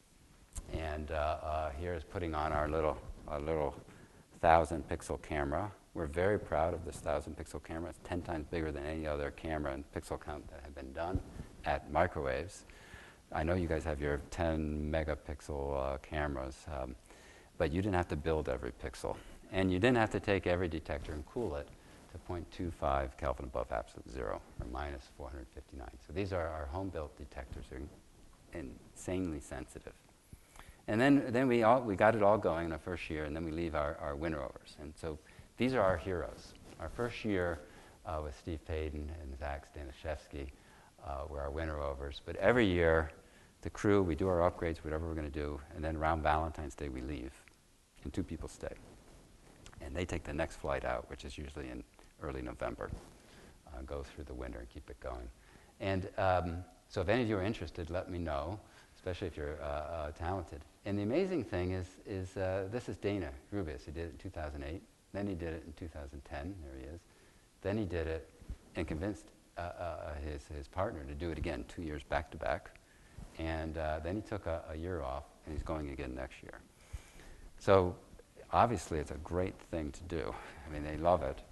and uh, uh, here is putting on our little, our little thousand pixel camera. We're very proud of this thousand pixel camera. It's ten times bigger than any other camera and pixel count that have been done at microwaves. I know you guys have your ten megapixel uh, cameras, um, but you didn't have to build every pixel. And you didn't have to take every detector and cool it to zero point two five Kelvin above absolute zero, or minus four hundred fifty-nine. So these are our home-built detectors. They're insanely sensitive. And then, then we, all, we got it all going in our first year, and then we leave our, our winter overs. And so these are our heroes. Our first year uh, with Steve Payton and Zach Staniszewski uh, were our winter overs. But every year, the crew, we do our upgrades, whatever we're going to do, and then around Valentine's Day, we leave, and two people stay. And they take the next flight out, which is usually in early November, uh, go through the winter and keep it going. And um, so if any of you are interested, let me know, especially if you're uh, uh, talented. And the amazing thing is, is uh, this is Dana Grubis. He did it in two thousand eight. Then he did it in two thousand ten. There he is. Then he did it and convinced uh, uh, his, his partner to do it again, two years back to back. And uh, then he took a, a year off, and he's going again next year. So obviously, it's a great thing to do. I mean, they love it.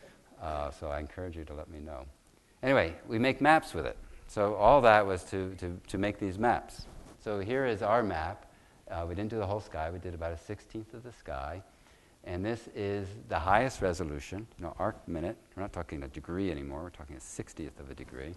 Uh, so I encourage you to let me know. Anyway, we make maps with it. So all that was to, to, to make these maps. So here is our map. Uh, we didn't do the whole sky. We did about a sixteenth of the sky. And this is the highest resolution, you know, arc minute. We're not talking a degree anymore. We're talking a sixtieth of a degree.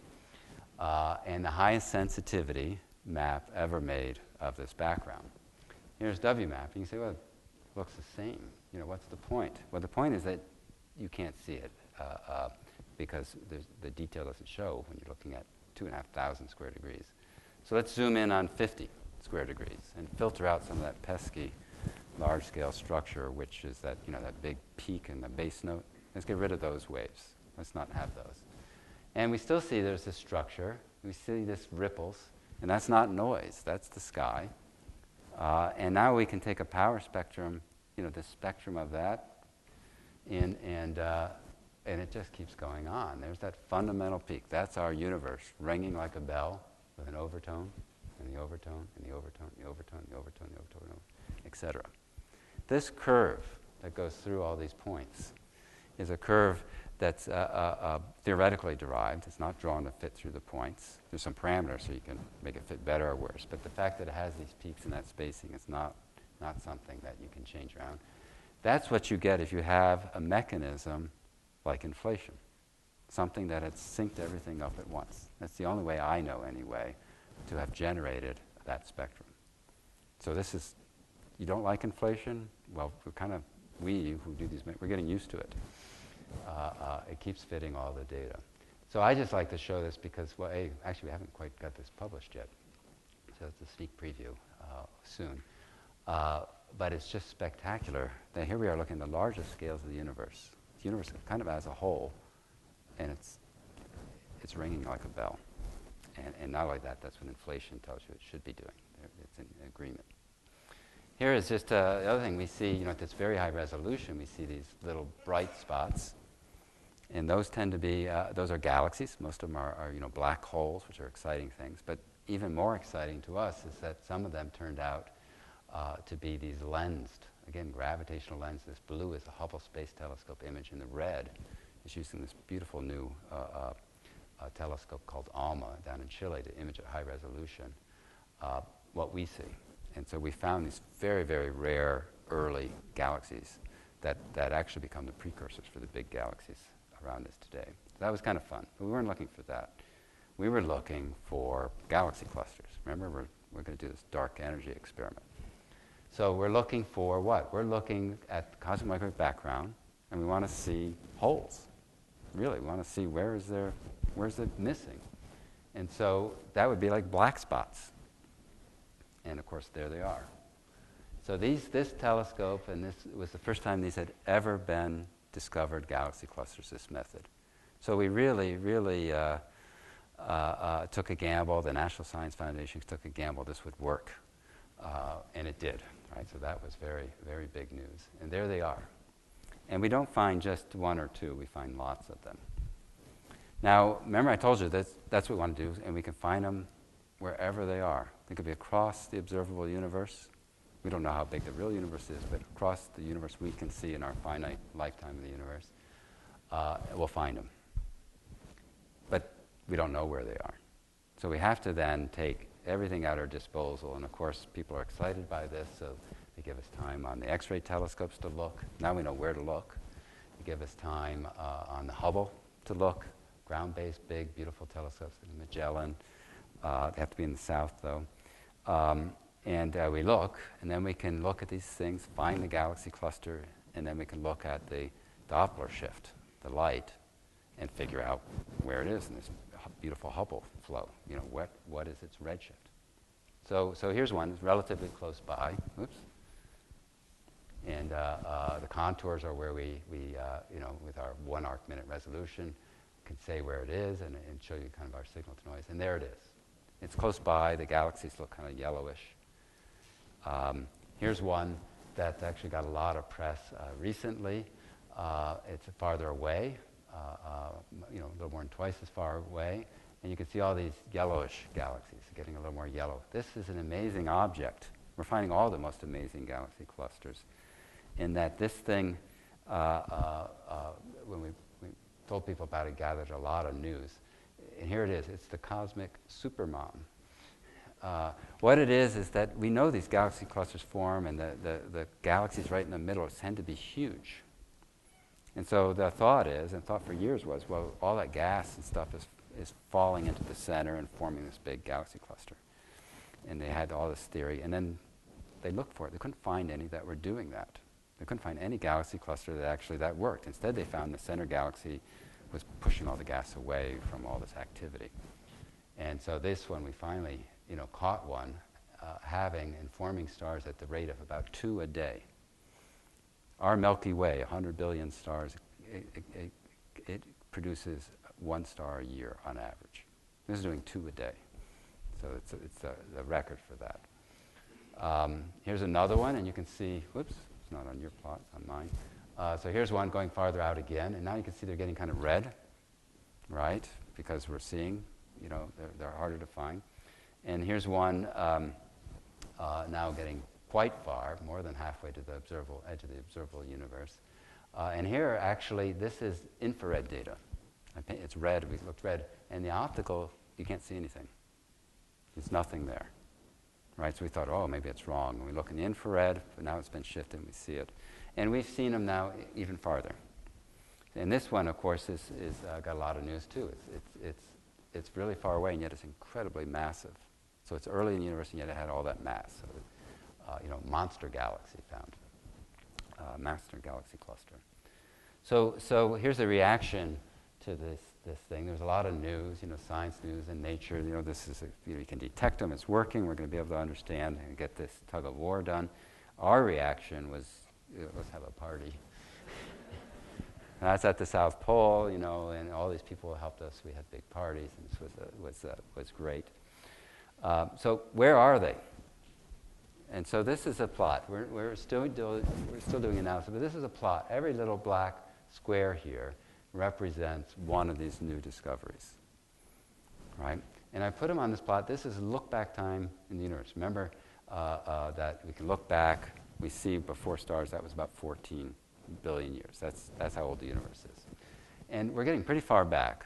Uh, and the highest sensitivity map ever made of this background. Here's W map. You can say, well, it looks the same. You know, what's the point? Well, the point is that you can't see it uh, uh, because the detail doesn't show when you're looking at two and a half thousand square degrees. So let's zoom in on fifty square degrees and filter out some of that pesky large-scale structure, which is that, you know, that big peak in the base note. Let's get rid of those waves. Let's not have those. And we still see there's this structure. We see this ripples, and that's not noise. That's the sky. Uh, and now we can take a power spectrum, you know, the spectrum of that, in, and, uh, and it just keeps going on. There's that fundamental peak. That's our universe, ringing like a bell with an overtone, and the overtone, and the overtone, the overtone, the overtone, the overtone, et cetera. This curve that goes through all these points is a curve that's uh, uh, uh, theoretically derived. It's not drawn to fit through the points. There's some parameters so you can make it fit better or worse. But the fact that it has these peaks and that spacing is not, not something that you can change around. That's what you get if you have a mechanism like inflation, something that had synced everything up at once. That's the only way I know, anyway, to have generated that spectrum. So this is, you don't like inflation? Well, we're kind of, we who do these, we're getting used to it. Uh, uh, it keeps fitting all the data. So I just like to show this because, well, hey, actually we haven't quite got this published yet. So it's a sneak preview uh, soon. Uh, but it's just spectacular that here we are looking at the largest scales of the universe. The universe kind of as a whole, and it's, it's ringing like a bell. And, and not like that, that's what inflation tells you it should be doing. It's in agreement. Here is just uh, the other thing we see, you know, at this very high resolution, we see these little bright spots. And those tend to be, uh, those are galaxies. Most of them are, are, you know, black holes, which are exciting things. But even more exciting to us is that some of them turned out uh, to be these lensed, again, gravitational lens. This blue is the Hubble Space Telescope image, and the red is using this beautiful new uh, uh, uh, telescope called ALMA down in Chile to image at high resolution uh, what we see. And so we found these very, very rare early galaxies that, that actually become the precursors for the big galaxies around us today. So that was kind of fun. But we weren't looking for that. We were looking for galaxy clusters. Remember, we're, we're going to do this dark energy experiment. So we're looking for what? We're looking at the cosmic microwave background, and we want to see holes. Really, we want to see where is there, where's it missing. And so that would be like black spots. And of course, there they are. So these, this telescope, and this was the first time these had ever been discovered galaxy clusters, this method. So we really, really uh, uh, uh, took a gamble. The National Science Foundation took a gamble this would work. Uh, and it did. Right, so that was very, very big news. And there they are. And we don't find just one or two, we find lots of them. Now, remember I told you that's, that's what we want to do, and we can find them wherever they are. They could be across the observable universe. We don't know how big the real universe is, but across the universe we can see in our finite lifetime of the universe, uh, we'll find them. But we don't know where they are. So we have to then take everything at our disposal, and of course people are excited by this, so they give us time on the X-ray telescopes to look. Now we know where to look. They give us time uh, on the Hubble to look, ground-based, big, beautiful telescopes, the Magellan. Uh, they have to be in the south, though. Um, and uh, we look, and then we can look at these things, find the galaxy cluster, and then we can look at the Doppler shift, the light, and figure out where it is in this beautiful Hubble flow. You know, what, what is its redshift? So, so here's one. It's relatively close by. Oops. And uh, uh, the contours are where we, we uh, you know, with our one arc minute resolution, can say where it is and, and show you kind of our signal to noise. And there it is. It's close by. The galaxies look kind of yellowish. Um, here's one that actually got a lot of press uh, recently. Uh, it's farther away, uh, uh, you know, a little more than twice as far away. And you can see all these yellowish galaxies getting a little more yellow. This is an amazing object. We're finding all the most amazing galaxy clusters in that this thing, uh, uh, uh, when we, we told people about it, gathered a lot of news. And here it is. It's the cosmic supermom. Uh, what it is is that we know these galaxy clusters form, and the, the, the galaxies right in the middle tend to be huge. And so the thought is, and thought for years was, well, all that gas and stuff is, is falling into the center and forming this big galaxy cluster. And they had all this theory, and then they looked for it. They couldn't find any that were doing that. They couldn't find any galaxy cluster that actually that worked. Instead, they found the center galaxy was pushing all the gas away from all this activity. And so this one, we finally, you know, caught one uh, having and forming stars at the rate of about two a day. Our Milky Way, one hundred billion stars, it, it, it, it produces one star a year on average. This is doing two a day. So it's a, it's a, a record for that. Um, here's another one, and you can see, whoops, it's not on your plot, it's on mine. Uh, so here's one going farther out again, and now you can see they're getting kind of red, right? Because we're seeing, you know, they're, they're harder to find. And here's one um, uh, now getting quite far, more than halfway to the observable edge of the observable universe. Uh, and here, actually, this is infrared data. It's red, we looked red. And the optical, you can't see anything. There's nothing there, right? So we thought, oh, maybe it's wrong. And we look in the infrared, but now it's been shifted and we see it. And we've seen them now even farther. And this one, of course, is, is uh, got a lot of news too. It's, it's, it's, it's really far away, and yet it's incredibly massive. So it's early in the universe, and yet it had all that mass. So, uh, you know, monster galaxy found, uh, monster galaxy cluster. So, so here's the reaction to this this thing. There's a lot of news, you know, science news and Nature. You know, this is a, you know, you can detect them. It's working. We're going to be able to understand and get this tug of war done. Our reaction was, you know, let's have a party. And that's at the South Pole, you know, and all these people helped us. We had big parties, and this was a, was uh, was great. Uh, so where are they? And so this is a plot. We're we're still do, we're still doing analysis, but this is a plot. Every little black square here represents one of these new discoveries, right? And I put them on this plot. This is look back time in the universe. Remember uh, uh, that we can look back. We see before stars that was about fourteen billion years. That's that's how old the universe is, and we're getting pretty far back.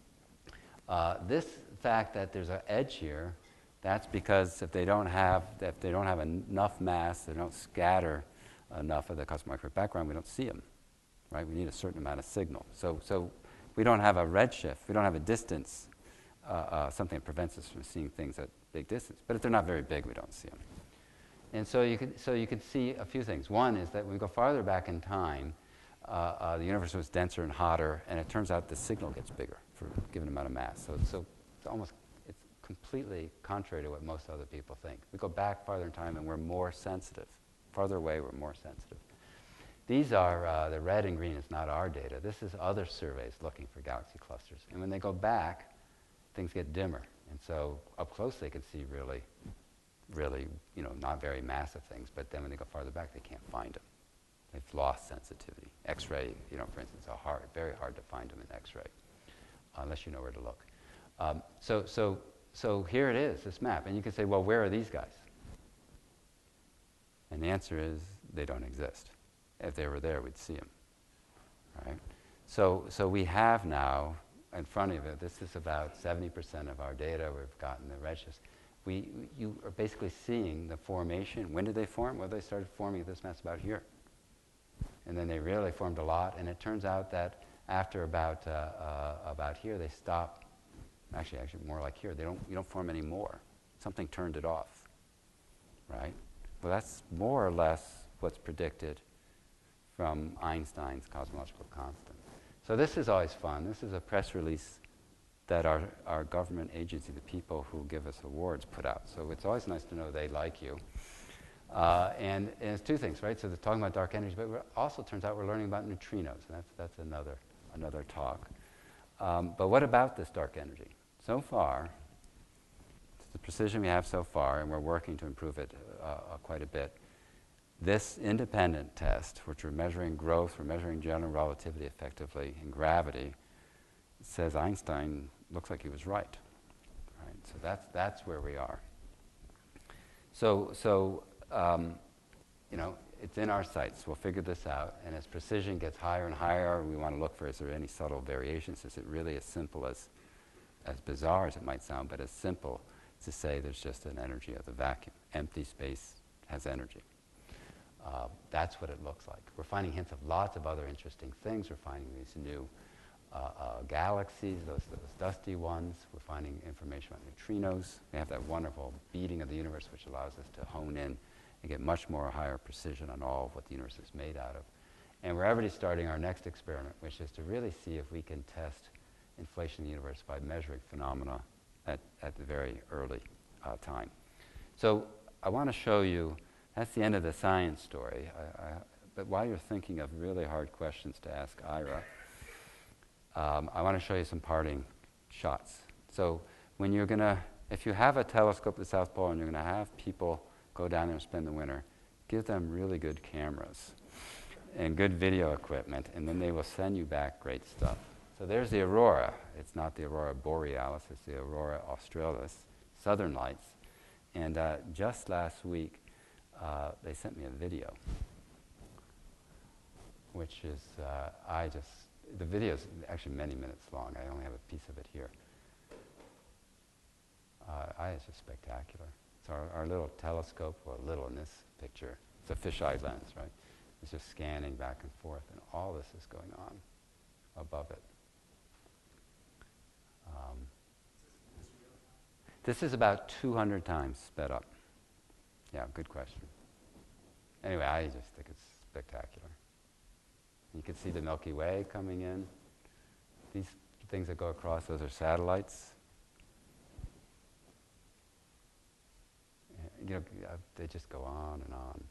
Uh, this fact that there's an edge here, that's because if they don't have if they don't have enough mass, they don't scatter enough of the cosmological background, we don't see them. Right? We need a certain amount of signal. So, so we don't have a redshift. We don't have a distance, uh, uh, something that prevents us from seeing things at big distance. But if they're not very big, we don't see them. And so you can, so you can see a few things. One is that when we go farther back in time, uh, uh, the universe was denser and hotter, and it turns out the signal gets bigger for a given amount of mass. So, so it's almost it's completely contrary to what most other people think. We go back farther in time, and we're more sensitive. Farther away, we're more sensitive. These are, uh, the red and green is not our data. This is other surveys looking for galaxy clusters. And when they go back, things get dimmer. And so up close they can see really really, you know, not very massive things, but then when they go farther back, they can't find them. They've lost sensitivity. X-ray, you know, for instance, are hard, very hard to find them in X-ray, unless you know where to look. Um, so, so, so here it is, this map, and you can say, well, where are these guys? And the answer is, they don't exist. If they were there, we'd see them, right? So, so we have now, in front of it, this is about seventy percent of our data we've gotten the redshift. We, you are basically seeing the formation. When did they form? Well, they started forming at this mass about here. And then they really formed a lot, and it turns out that after about, uh, uh, about here, they stop. Actually, actually more like here. They don't, you don't form any more. Something turned it off, right? Well, that's more or less what's predicted from Einstein's cosmological constant. So this is always fun. This is a press release that our, our government agency, the people who give us awards, put out. So it's always nice to know they like you. Uh, and, and it's two things, right? So they're talking about dark energy, but it also turns out we're learning about neutrinos, and that's, that's another, another talk. Um, but what about this dark energy? So far, the precision we have so far, and we're working to improve it uh, uh, quite a bit, this independent test, which we're measuring growth, we're measuring general relativity effectively in gravity, says Einstein looks like he was right. Right? So that's, that's where we are. So, so um, you know, it's in our sights. We'll figure this out. And as precision gets higher and higher, we want to look for, is there any subtle variations? Is it really as simple as, as bizarre as it might sound, but as simple to say there's just an energy of the vacuum. Empty space has energy. Uh, that's what it looks like. We're finding hints of lots of other interesting things. We're finding these new uh, uh, galaxies, those, those dusty ones. We're finding information about neutrinos. We have that wonderful beating of the universe, which allows us to hone in and get much more higher precision on all of what the universe is made out of. And we're already starting our next experiment, which is to really see if we can test inflation in the universe by measuring phenomena at, at the very early uh, time. So I want to show you, that's the end of the science story. I, I, but while you're thinking of really hard questions to ask Ira, um, I want to show you some parting shots. So when you're going to, if you have a telescope at the South Pole and you're going to have people go down there and spend the winter, give them really good cameras and good video equipment, and then they will send you back great stuff. So there's the aurora. It's not the aurora borealis, it's the aurora australis, southern lights. And uh, just last week, uh, they sent me a video, which is, uh, I just, the video is actually many minutes long. I only have a piece of it here. Uh, I, it's just spectacular. So our, our little telescope, well, little in this picture, it's a fisheye lens, right? It's just scanning back and forth, and all this is going on above it. Um, this is about two hundred times sped up. Yeah, good question. Anyway, I just think it's spectacular. You can see the Milky Way coming in. These things that go across, those are satellites. You know, they just go on and on.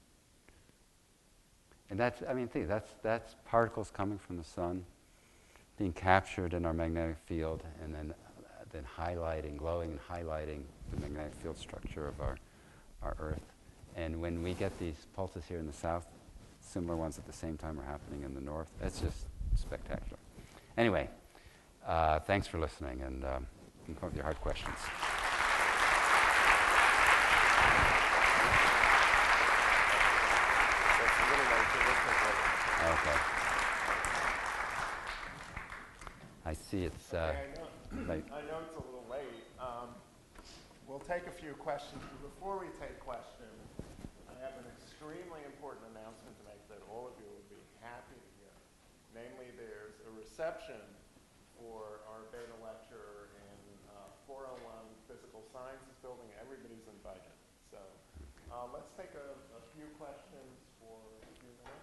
And that's, I mean, think, that's, that's particles coming from the sun, being captured in our magnetic field, and then, uh, then highlighting, glowing and highlighting the magnetic field structure of our, our Earth. And when we get these pulses here in the south, similar ones at the same time are happening in the north. It's just spectacular. Anyway, uh, thanks for listening, and um, you can come up with your hard questions. Okay. I see it's uh, okay, I know, late. I know it's a little late. Um, we'll take a few questions, but before we take questions, I have an extremely important announcement to make that all of you would be happy to hear. Namely, there's a reception for our beta lecture in uh, four oh one Physical Sciences Building. Everybody's invited. So uh, let's take a, a few questions for a few minutes.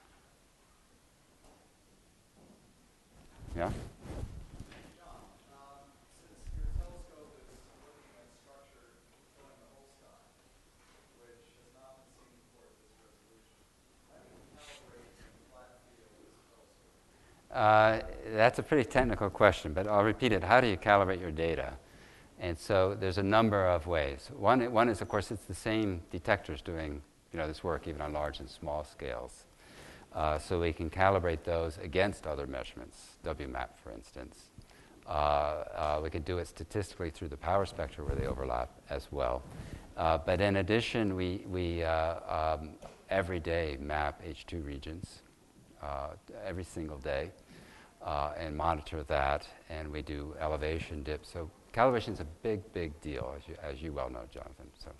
Yeah? John, um, since your telescope is looking at structure filling the whole sky, which has not been seen before at this resolution, how do you calibrate and flat field this telescope? Uh, that's a pretty technical question, but I'll repeat it. How do you calibrate your data? And so there's a number of ways. One, one is, of course, it's the same detectors doing you know, this work even on large and small scales. Uh, so we can calibrate those against other measurements, W MAP, for instance. Uh, uh, we can do it statistically through the power spectra where they overlap as well. Uh, but in addition, we, we uh, um, every day map H two regions, uh, every single day, uh, and monitor that, and we do elevation dips. So calibration is a big, big deal, as you, as you well know, Jonathan. So,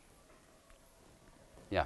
yeah.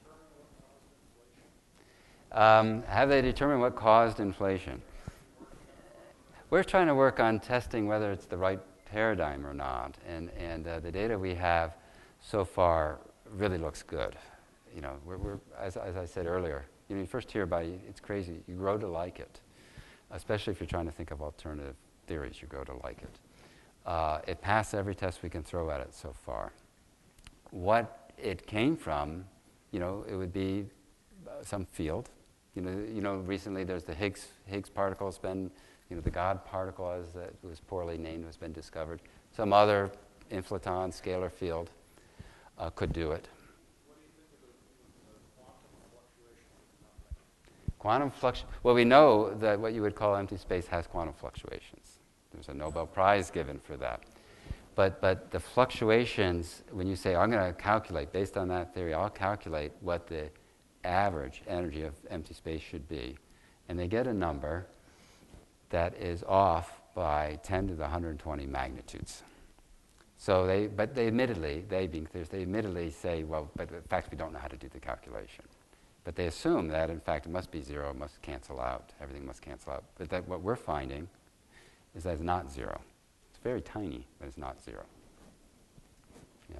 Um, have they determined what caused inflation? We're trying to work on testing whether it's the right paradigm or not, and and uh, the data we have so far really looks good. You know, we're, we're as, as I said earlier, you know, you first hear about it, it's crazy. You grow to like it, especially if you're trying to think of alternative theories. You grow to like it. Uh, it passed every test we can throw at it so far. What it came from, you know, it would be uh, some field. You know, you know, recently there's the Higgs Higgs particle has been, you know, the God particle, as it was poorly named, has been discovered. Some other inflaton scalar field uh, could do it. What do you think of the, the quantum fluctuation? Quantum fluctuation. Well, we know that what you would call empty space has quantum fluctuations. There's a Nobel Prize given for that. But but the fluctuations, when you say, I'm going to calculate, based on that theory, I'll calculate what the average energy of empty space should be. And they get a number that is off by ten to the one hundred twenty magnitudes. So they, but they admittedly, they being theorists, they admittedly say, well, but in fact we don't know how to do the calculation. But they assume that in fact it must be zero, it must cancel out, everything must cancel out. But that what we're finding is that it's not zero. It's very tiny, but it's not zero. Yeah.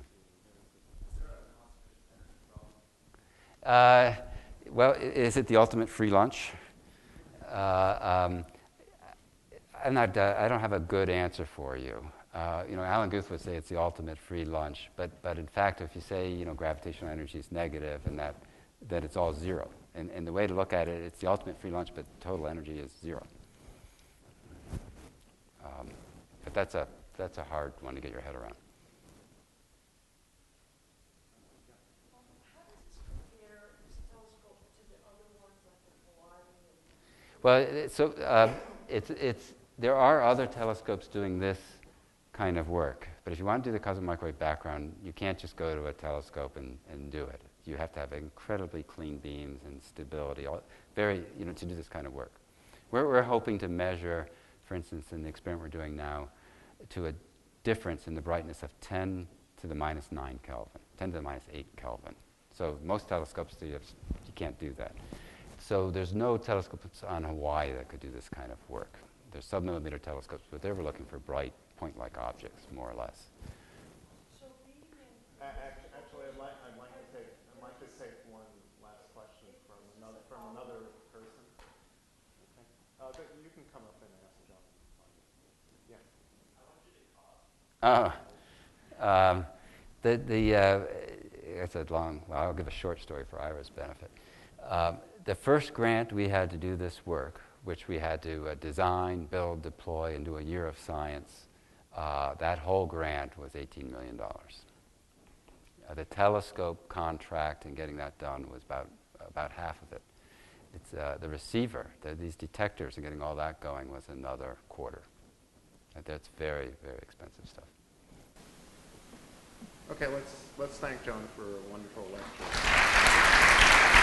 Uh, well, i- is it the ultimate free lunch? Uh, um, I'm not, uh, I don't have a good answer for you. Uh, you know, Alan Guth would say it's the ultimate free lunch, but but in fact, if you say you know gravitational energy is negative and that that it's all zero, and and the way to look at it, it's the ultimate free lunch, but total energy is zero. Um, but that's a that's a hard one to get your head around. How does this compare, this telescope, to the other ones like the Hawaii and Well, it, so uh, it's it's there are other telescopes doing this kind of work, but if you want to do the cosmic microwave background, you can't just go to a telescope and, and do it. You have to have incredibly clean beams and stability, all, very you know to do this kind of work. We're we're hoping to measure, for instance, in the experiment we're doing now, to a difference in the brightness of ten to the minus nine Kelvin, ten to the minus eight Kelvin. So most telescopes, you, have, you can't do that. So there's no telescopes on Hawaii that could do this kind of work. There's submillimeter telescopes, but they were looking for bright point-like objects, more or less. so being in A- act- Actually, I'd like, I'd like to take, I'd like to take one last question from another, from another person. Okay. Uh, but you can come up and ask John. Yeah. Oh, um, the the uh, it's a long. Well, I'll give a short story for Ira's benefit. Um, the first grant we had to do this work, which we had to uh, design, build, deploy, and do a year of science. Uh, that whole grant was eighteen million dollars. Uh, the telescope contract and getting that done was about about half of it. It's uh, the receiver, the, these detectors, and getting all that going was another quarter. Uh, that's very, very expensive stuff. Okay, let's let's thank John for a wonderful lecture.